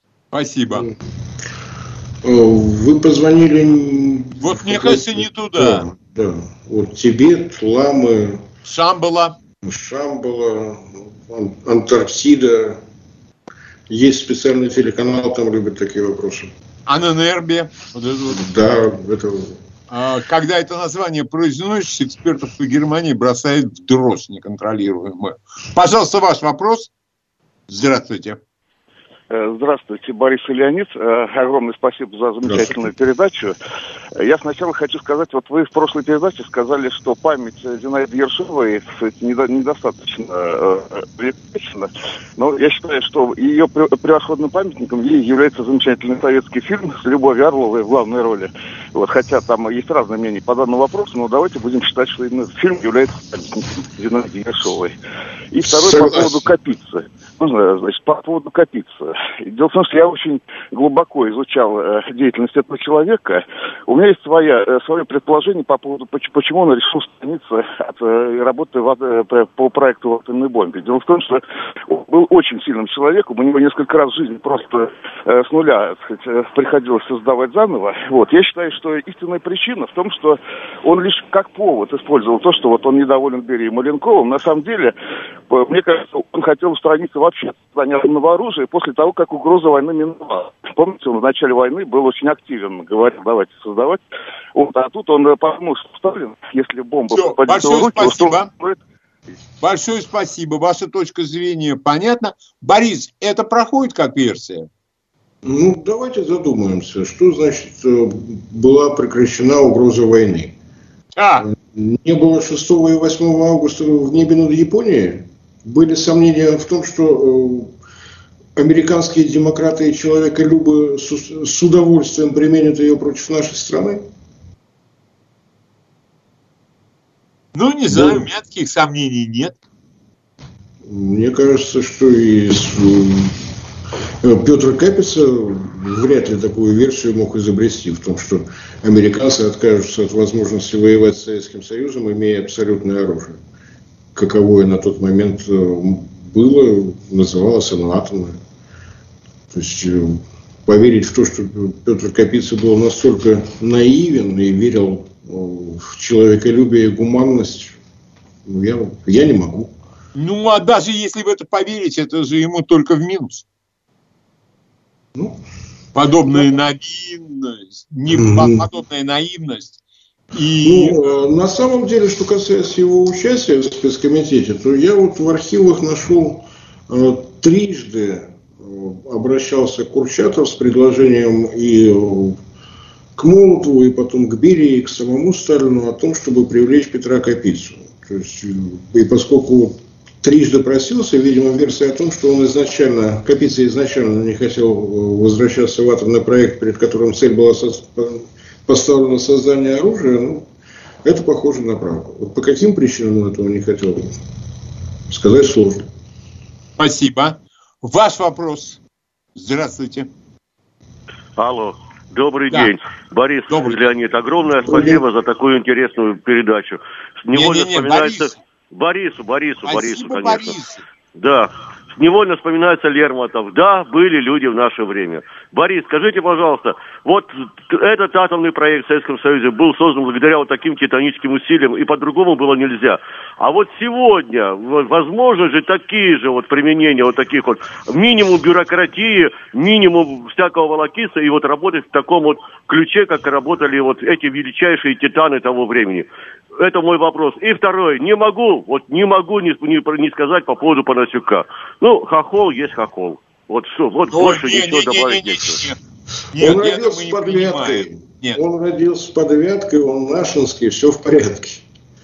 Вы позвонили... Вот мне кажется, не туда. Да. Вот Тибет, ламы... Шамбала, Антарктида. Есть специальный телеканал, там любят такие вопросы. Аненербе. Да, это... Когда это название произносится, экспертов по Германии бросает в дрожь неконтролируемую. Пожалуйста, ваш вопрос. Здравствуйте. Здравствуйте, Борис и Леонид. Огромное спасибо за замечательную передачу. Я сначала хочу сказать, вот вы в прошлой передаче сказали, что память Зинаиды Ершовой недостаточно величественна. Но я считаю, что ее превосходным памятником ей является замечательный советский фильм с Любовью Орловой в главной роли. Вот, хотя там есть разные мнения по данному вопросу, но давайте будем считать, что именно этот фильм является памятником Зинаиды Ершовой. И второй по поводу Капицы. По поводу Капицы. Дело в том, что я очень глубоко изучал деятельность этого человека. У меня есть свое предположение по поводу, почему он решил устраниться от работы по проекту в атомной бомбе. Дело в том, что он был очень сильным человеком, у него несколько раз в жизни просто с нуля, так сказать, приходилось создавать заново. Вот. Я считаю, что истинная причина в том, что он лишь как повод использовал то, что вот он недоволен Берией и Маленковым. На самом деле, мне кажется, он хотел устраниться вообще от создания атомного оружия после того, как угроза войны миновала. Помните, он в начале войны был очень активен, говорил, давайте создавать. Вот, а тут он подумал, что Сталин, если бомба попадет в руки... Спасибо. Большое спасибо. Ваша точка зрения понятна. Борис, это проходит как версия? Ну, давайте задумаемся, что значит была прекращена угроза войны. Не было 6 и 8 августа в небе над Японией? Были сомнения в том, что американские демократы и человеколюбы с удовольствием применят ее против нашей страны? Ну, не знаю, у меня таких сомнений нет. Мне кажется, что и Петр Капица вряд ли такую версию мог изобрести, в том, что американцы откажутся от возможности воевать с Советским Союзом, имея абсолютное оружие. Каковое на тот момент было, называлось оно атомное. То есть поверить в то, что Петр Капица был настолько наивен и верил в человеколюбие и гуманность, я не могу. Ну, а даже если в это поверить, это же ему только в минус. Подобная наивность, подобная наивность. И... на самом деле, что касается его участия в спецкомитете, то я вот в архивах нашел трижды обращался Курчатов с предложением и к Молотову, и потом к Берии, и к самому Сталину о том, чтобы привлечь Петра Капицу. То есть, и поскольку трижды просился, видимо, версия о том, что он Капица изначально не хотел возвращаться в атомный проект, перед которым цель была поставлена создание оружия, это похоже на правду. Вот по каким причинам он этого не хотел, сказать сложно. Спасибо. Ваш вопрос. Здравствуйте. Алло. Добрый день. Борис, Леонид, огромное спасибо за такую интересную передачу. Невольно вспоминается... Борису, конечно. Борис. Да. Невольно вспоминается Лермонтов. Да, были люди в наше время. Борис, скажите, пожалуйста, вот этот атомный проект в Советском Союзе был создан благодаря вот таким титаническим усилиям, и по-другому было нельзя. А вот сегодня, возможно же, такие же вот применения вот таких вот минимум бюрократии, минимум всякого волокиса, и вот работать в таком вот ключе, как работали вот эти величайшие титаны того времени. Это мой вопрос. И второй. Не могу не сказать по поводу Панасюка. Хохол есть хохол. Вот все. Вот больше ничего добавить нечего. Он родился под Вяткой. Он родился под Вяткой, он нашинский, все в порядке.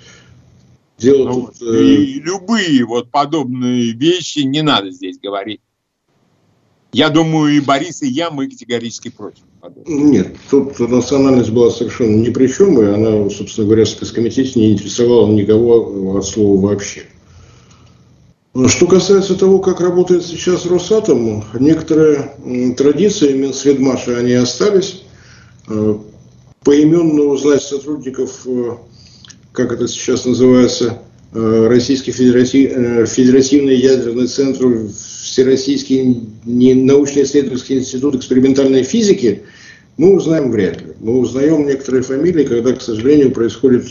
И любые вот подобные вещи не надо здесь говорить. Я думаю, и Борис, и я, мы категорически против. Нет, тут национальность была совершенно ни при чем, и она, собственно говоря, в спецкомитете не интересовала никого от слова вообще. Что касается того, как работает сейчас Росатом, некоторые традиции Минсведмаша, они остались. Поименно узнать сотрудников, как это сейчас называется, Российский федеративный ядерный центр, Всероссийский научно-исследовательский институт экспериментальной физики, мы узнаем вряд ли. Мы узнаем некоторые фамилии, когда, к сожалению, происходят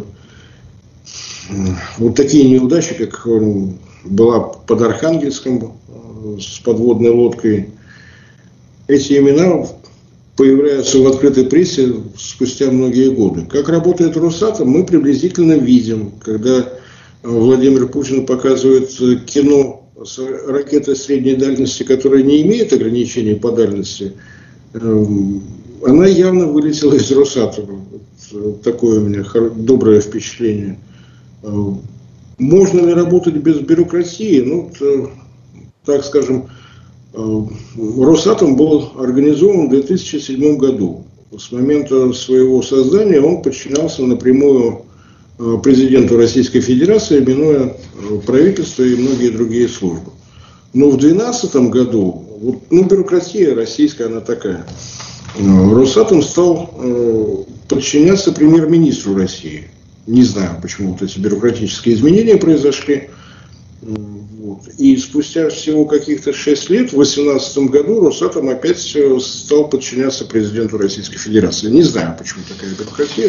вот такие неудачи, как была под Архангельском с подводной лодкой. Эти имена появляются в открытой прессе спустя многие годы. Как работает Росатом, мы приблизительно видим, когда Владимир Путин показывает кино с ракетой средней дальности, которая не имеет ограничений по дальности, она явно вылетела из Росатома. Такое у меня доброе впечатление. Можно ли работать без бюрократии? Ну, так скажем, Росатом был организован в 2007 году. С момента своего создания он подчинялся напрямую президенту Российской Федерации, минуя правительство и многие другие службы. Но в 2012 году, бюрократия российская, она такая, Росатом стал подчиняться премьер-министру России. Не знаю, почему вот эти бюрократические изменения произошли. И спустя всего каких-то 6 лет, в 2018 году, Росатом опять стал подчиняться президенту Российской Федерации. Не знаю, почему такая бюрократия.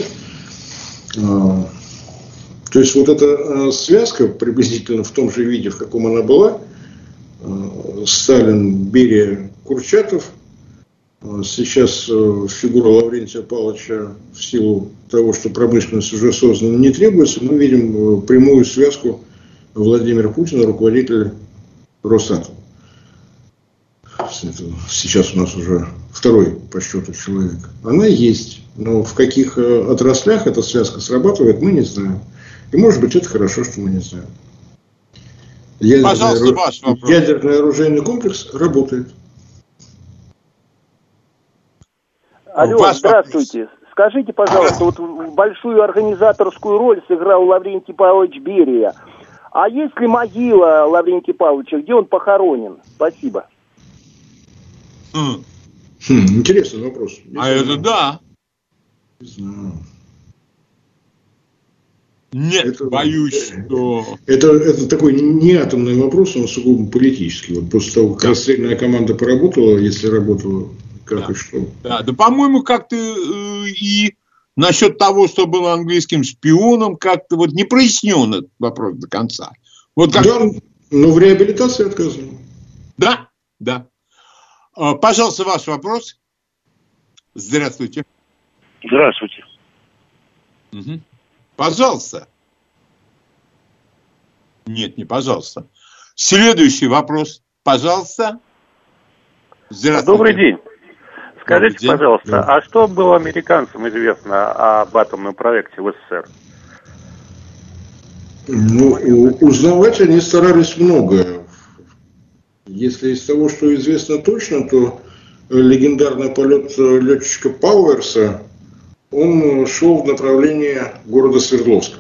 То есть вот эта связка приблизительно в том же виде, в каком она была, Сталин, Берия, Курчатов, сейчас фигура Лаврентия Павловича в силу того, что промышленность уже создана, не требуется, мы видим прямую связку Владимира Путина, руководителя Росатома. Сейчас у нас уже второй по счету человек. Она есть, но в каких отраслях эта связка срабатывает, мы не знаем. И может быть это хорошо, что мы не знаем. Ядерный оружейный комплекс работает. Алло, здравствуйте. Скажите, пожалуйста, вот большую организаторскую роль сыграл Лаврентий Павлович Берия. А есть ли могила Лаврентия Павловича? Где он похоронен? Спасибо. Интересный вопрос. Это да. Не знаю. Нет, боюсь, что... Это такой не атомный вопрос, он сугубо политический. Вот после того, как расстрельная команда поработала, если работала, как и что. Да, по-моему, как-то и насчет того, что был английским шпионом, как-то вот не прояснен этот вопрос до конца. Вот как... Да, но в реабилитации отказано. Да, да. Пожалуйста, ваш вопрос. Здравствуйте. Здравствуйте. Угу. Пожалуйста. Нет, не пожалуйста. Следующий вопрос. Пожалуйста. Здравствуйте. Добрый день. Скажите, пожалуйста, а что было американцам известно об атомном проекте в СССР? Узнавать они старались многое. Если из того, что известно точно, то легендарный полет летчика Пауэрса, он шел в направлении города Свердловска.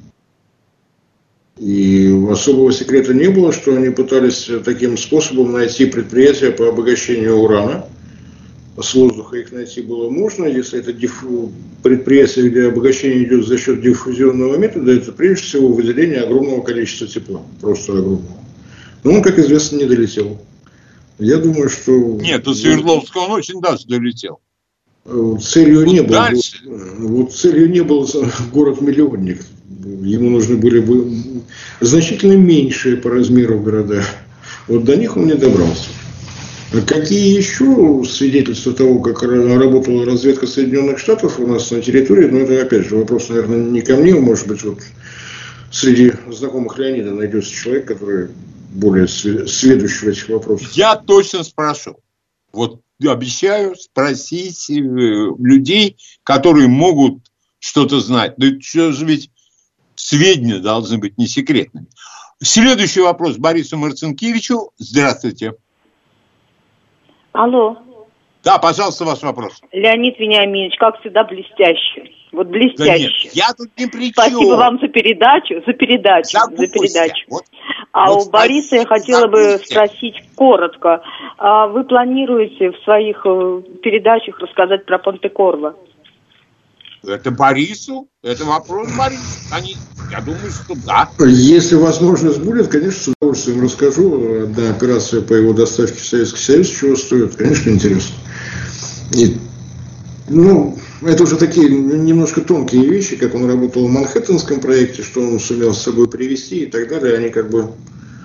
И особого секрета не было, что они пытались таким способом найти предприятия по обогащению урана. С воздуха их найти было можно. Если это предприятие, где обогащение идет за счет диффузионного метода, это прежде всего выделение огромного количества тепла. Просто огромного. Но он, как известно, не долетел. Я думаю, что... Нет, до Свердловска он очень даже долетел. Целью не было. Вот целью не был город-миллионник. Ему нужны были бы значительно меньшие по размеру города. Вот до них он не добрался. Какие еще свидетельства того, как работала разведка Соединенных Штатов у нас на территории, ну это опять же вопрос, наверное, не ко мне, может быть, вот среди знакомых Леонида найдется человек, который более сведущий в этих вопросах. Я точно спрошу. Вот обещаю спросить людей, которые могут что-то знать. Да что же ведь сведения должны быть не секретными. Следующий вопрос Борису Марцинкевичу. Здравствуйте. Алло. Да, пожалуйста, ваш вопрос. Леонид Вениаминович, как всегда, блестяще. Вот блестяще. Да нет, я тут не при чем. Спасибо вам за передачу. Вот, а вот у Бориса я хотела бы спросить коротко. А вы планируете в своих передачах рассказать про Понте-Корло? Это Борису? Это вопрос Борису. Я думаю, что да. Если возможность будет, конечно, с удовольствием расскажу. Одна операция по его доставке в Советский Союз чего стоит. Конечно, интересно. И, это уже такие немножко тонкие вещи, как он работал в Манхэттенском проекте, что он сумел с собой привезти и так далее. Они как бы...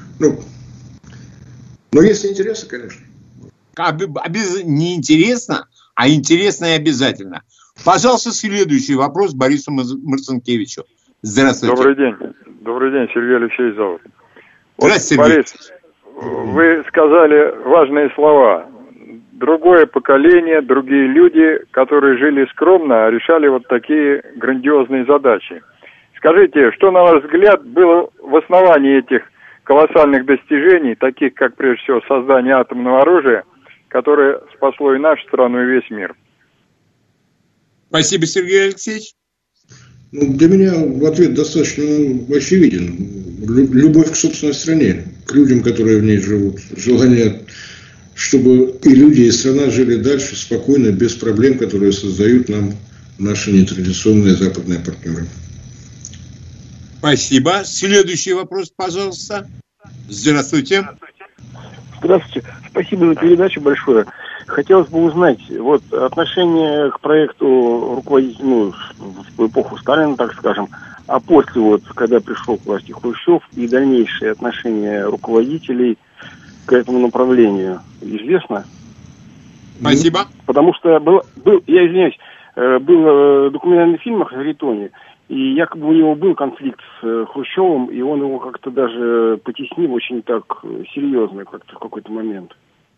Но если интересно, конечно. Не интересно, а интересно и обязательно. Пожалуйста, следующий вопрос Борису Марцинкевичу. Здравствуйте. Добрый день, Сергей Алексеевич зовут. Здравствуйте, Борис, вы сказали важные слова. Другое поколение, другие люди, которые жили скромно, решали вот такие грандиозные задачи. Скажите, что, на ваш взгляд, было в основании этих колоссальных достижений, таких как, прежде всего, создание атомного оружия, которое спасло и нашу страну, и весь мир? Спасибо, Сергей Алексеевич. Для меня ответ достаточно очевиден. Любовь к собственной стране, к людям, которые в ней живут. Желание, чтобы и люди, и страна жили дальше спокойно, без проблем, которые создают нам наши нетрадиционные западные партнеры. Спасибо. Следующий вопрос, пожалуйста. Здравствуйте. Здравствуйте. Спасибо за передачу большое. Хотелось бы узнать, вот отношение к проекту руководителя, в эпоху Сталина, так скажем, а после, вот, когда пришел к власти Хрущев, и дальнейшие отношения руководителей к этому направлению, известно? Спасибо. Потому что я извиняюсь, был документальный фильм о Харитоне, и якобы у него был конфликт с Хрущевым, и он его как-то даже потеснил очень так серьезно как-то в какой-то момент.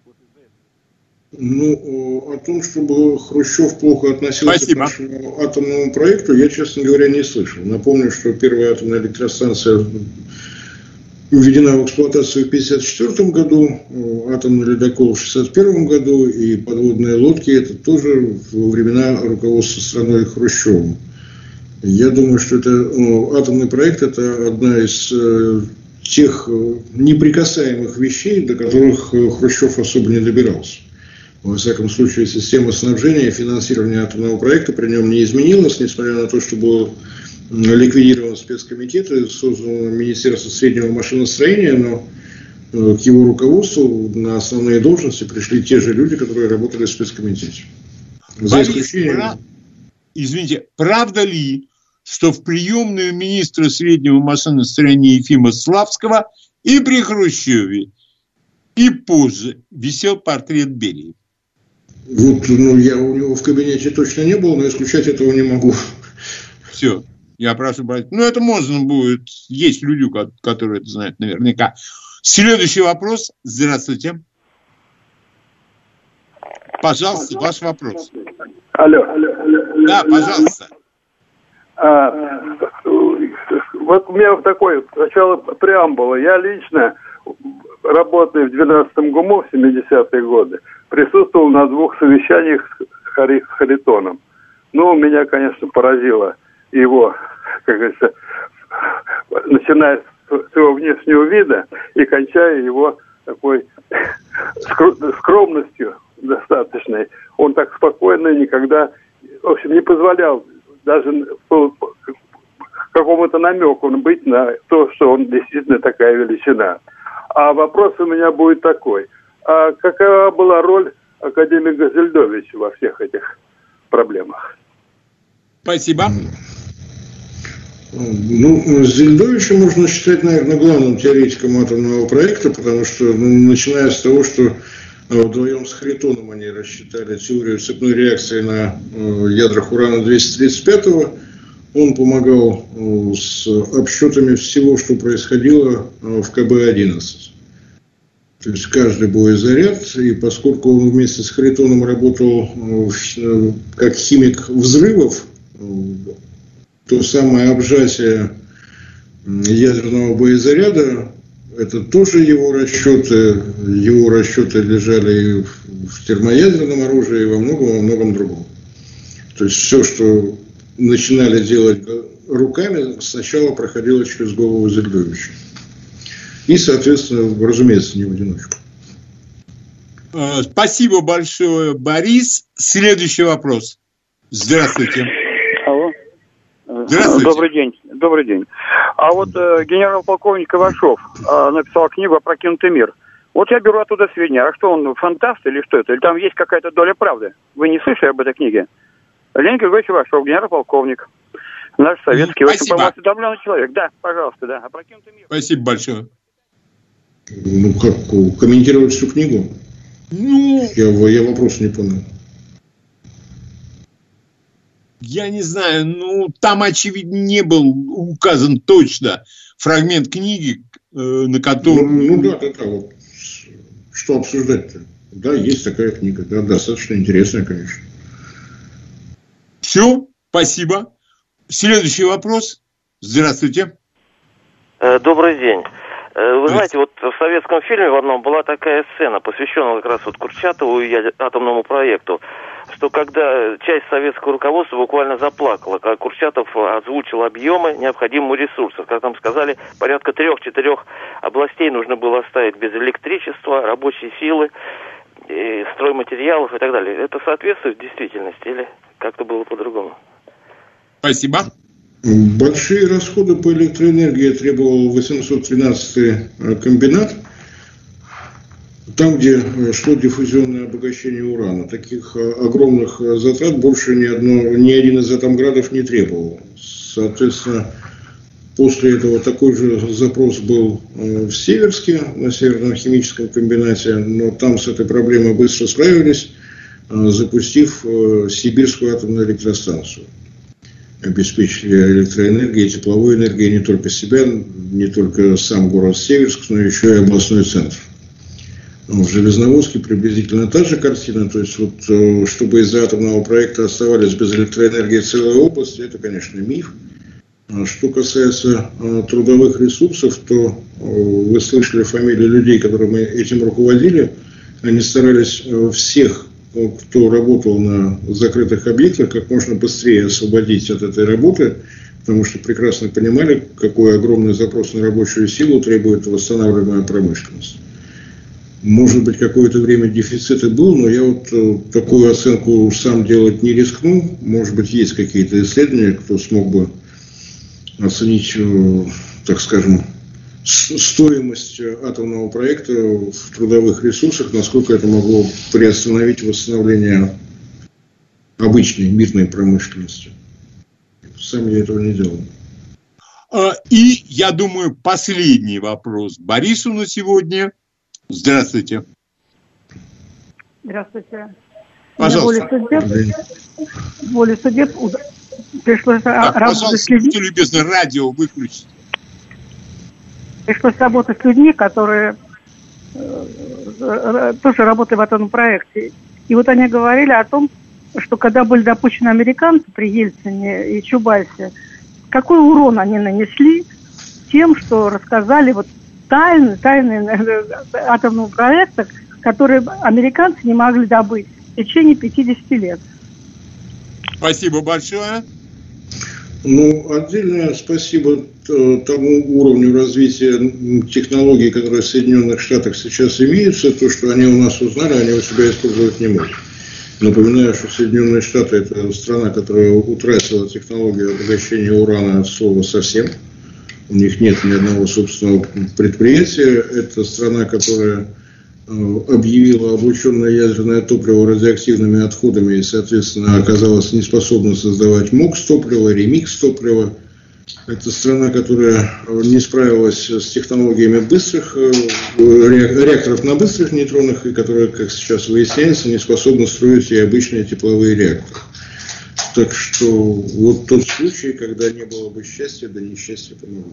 О том, чтобы Хрущев плохо относился к нашему атомному проекту, я, честно говоря, не слышал. Напомню, что первая атомная электростанция введена в эксплуатацию в 1954 году, атомный ледокол в 1961 году, и подводные лодки, это тоже во времена руководства страной Хрущевым. Я думаю, что это атомный проект – это одна из тех неприкасаемых вещей, до которых Хрущев особо не добирался. Во всяком случае, система снабжения и финансирования атомного проекта при нем не изменилась, несмотря на то, что был ликвидирован спецкомитет и создано Министерство среднего машиностроения, но к его руководству на основные должности пришли те же люди, которые работали в спецкомитете. За исключением... Извините, правда ли, что в приемную министра среднего машиностроения Ефима Славского и при Хрущеве, и позже висел портрет Берии? Я у него в кабинете точно не был, но исключать этого не могу. Все, я прошу брать. Это можно будет. Есть люди, которые это знают наверняка. Следующий вопрос. Здравствуйте. Пожалуйста, ваш вопрос. Алло. Да, пожалуйста. Вот у меня такое сначала преамбула. Я лично, работая в 12-м ГУМО в 70-е годы, присутствовал на 2 совещаниях с Харитоном. Меня, конечно, поразило его, как говорится, начиная с его внешнего вида и кончая его такой скромностью достаточной. Он так спокойно никогда, в общем, не позволял даже какому-то намеку быть на то, что он действительно такая величина. А вопрос у меня будет такой. А какова была роль академика Зельдовича во всех этих проблемах? Спасибо. Зельдовича можно считать, наверное, главным теоретиком атомного проекта, потому что, начиная с того, что вдвоем с Харитоном они рассчитали теорию цепной реакции на ядрах урана-235, он помогал с обсчетами всего, что происходило в КБ-11. То есть каждый боезаряд, и поскольку он вместе с Харитоном работал как химик взрывов, то самое обжатие ядерного боезаряда это тоже его расчеты. Его расчеты лежали и в термоядерном оружии, и во многом другом. То есть все, что начинали делать руками, сначала проходило через голову Зельдовича. И, соответственно, разумеется, не в одиночку. Спасибо большое, Борис. Следующий вопрос. Здравствуйте. Алло. Здравствуйте. Добрый день. А вот генерал-полковник Ковашов написал книгу «Опрокинутый мир». Вот я беру оттуда сведения. А что, он фантаст или что это? Или там есть какая-то доля правды? Вы не слышали об этой книге? Леонид Григорьевич Ковашов, генерал-полковник. Наш советский, очень осведомленный человек. Да, пожалуйста, да. «Опрокинутый мир». Спасибо большое. Ну, как комментировать всю книгу? Ну, я вопрос не понял. Я не знаю, там, очевидно, не был указан точно фрагмент книги, на котором... Да, вот. Что обсуждать-то? Да, есть такая книга, да, достаточно интересная, конечно. Все, спасибо. Следующий вопрос. Здравствуйте. Добрый день. Вы знаете, вот в советском фильме в одном была такая сцена, посвященная как раз вот Курчатову и атомному проекту, что когда часть советского руководства буквально заплакала, когда Курчатов озвучил объемы необходимых ресурсов. Как там сказали, порядка 3-4 областей нужно было оставить без электричества, рабочей силы, стройматериалов и так далее. Это соответствует действительности или как-то было по-другому? Спасибо. Большие расходы по электроэнергии требовал 813-й комбинат, там, где шло диффузионное обогащение урана. Таких огромных затрат больше ни один из атомградов не требовал. Соответственно, после этого такой же запрос был в Северске, на Северном химическом комбинате, но там с этой проблемой быстро справились, запустив Сибирскую атомную электростанцию. Обеспечили электроэнергией и тепловой энергией не только себя, не только сам город Северск, но еще и областной центр. В Железноводске приблизительно та же картина, то есть вот, чтобы из-за атомного проекта оставались без электроэнергии целые области, это, конечно, миф. Что касается трудовых ресурсов, то вы слышали фамилии людей, которые этим руководили, они старались всех, кто работал на закрытых объектах, как можно быстрее освободить от этой работы, потому что прекрасно понимали, какой огромный запрос на рабочую силу требует восстанавливаемая промышленность. Может быть, какое-то время дефицит и был, но я вот такую оценку сам делать не рискну. Может быть, есть какие-то исследования, кто смог бы оценить, так скажем, стоимость атомного проекта в трудовых ресурсах, насколько это могло приостановить восстановление обычной мирной промышленности. Сам я этого не делал. И, я думаю, последний вопрос Борису на сегодня. Здравствуйте. Здравствуйте. Пожалуйста. Воле судеб пришлось работать с людьми. Будьте любезны, радио выключите. Пришлось работать с людьми, которые тоже работали в этом проекте. И вот они говорили о том, что когда были допущены американцы при Ельцине и Чубайсе, какой урон они нанесли тем, что рассказали вот тайны атомного проекта, которые американцы не могли добыть в течение 50 лет. Спасибо большое. Отдельное спасибо тому уровню развития технологий, которые в Соединенных Штатах сейчас имеются. То, что они у нас узнали, они у себя использовать не могут. Напоминаю, что Соединенные Штаты – это страна, которая утратила технологию обогащения урана от слова совсем. У них нет ни одного собственного предприятия. Это страна, которая объявила облученное ядерное топливо радиоактивными отходами и, соответственно, оказалась неспособна создавать МОКС-топливо, ремикс-топливо. Это страна, которая не справилась с технологиями быстрых реакторов на быстрых нейтронах и которая, как сейчас выясняется, не способна строить и обычные тепловые реакторы. Так что вот тот случай, когда не было бы счастья, да несчастье помогло.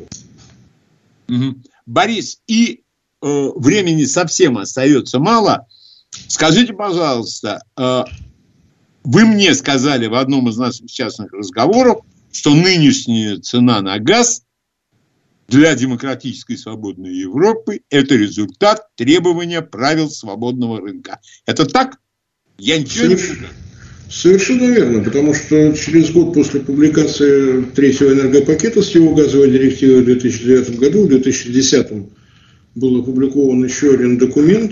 Борис, и времени совсем остается мало. Скажите, пожалуйста, вы мне сказали в одном из наших частных разговоров, что нынешняя цена на газ для демократической и свободной Европы это результат требования правил свободного рынка. Это так? Я ничего не путаю. Совершенно верно, потому что через год после публикации третьего энергопакета с его газовой директивой в 2009 году, в 2010 был опубликован еще один документ,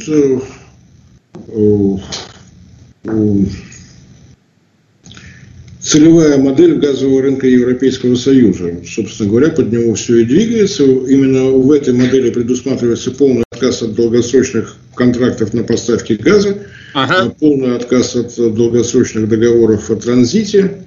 целевая модель газового рынка Европейского Союза. Собственно говоря, под него все и двигается. Именно в этой модели предусматривается полный отказ от долгосрочных контрактов на поставки газа, полный отказ от долгосрочных договоров о транзите.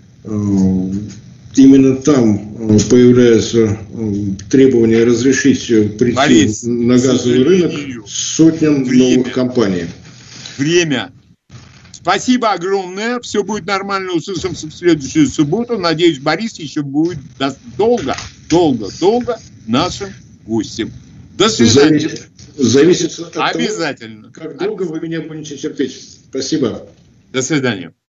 Именно там появляется требование разрешить прийти на газовый рынок сотням новых компаний. Время. Спасибо огромное. Все будет нормально. Услышимся в следующую субботу. Надеюсь, Борис еще будет долго нашим гостем. До свидания. Зависит от обязательно. того, как долго вы меня будете терпеть. Спасибо. До свидания.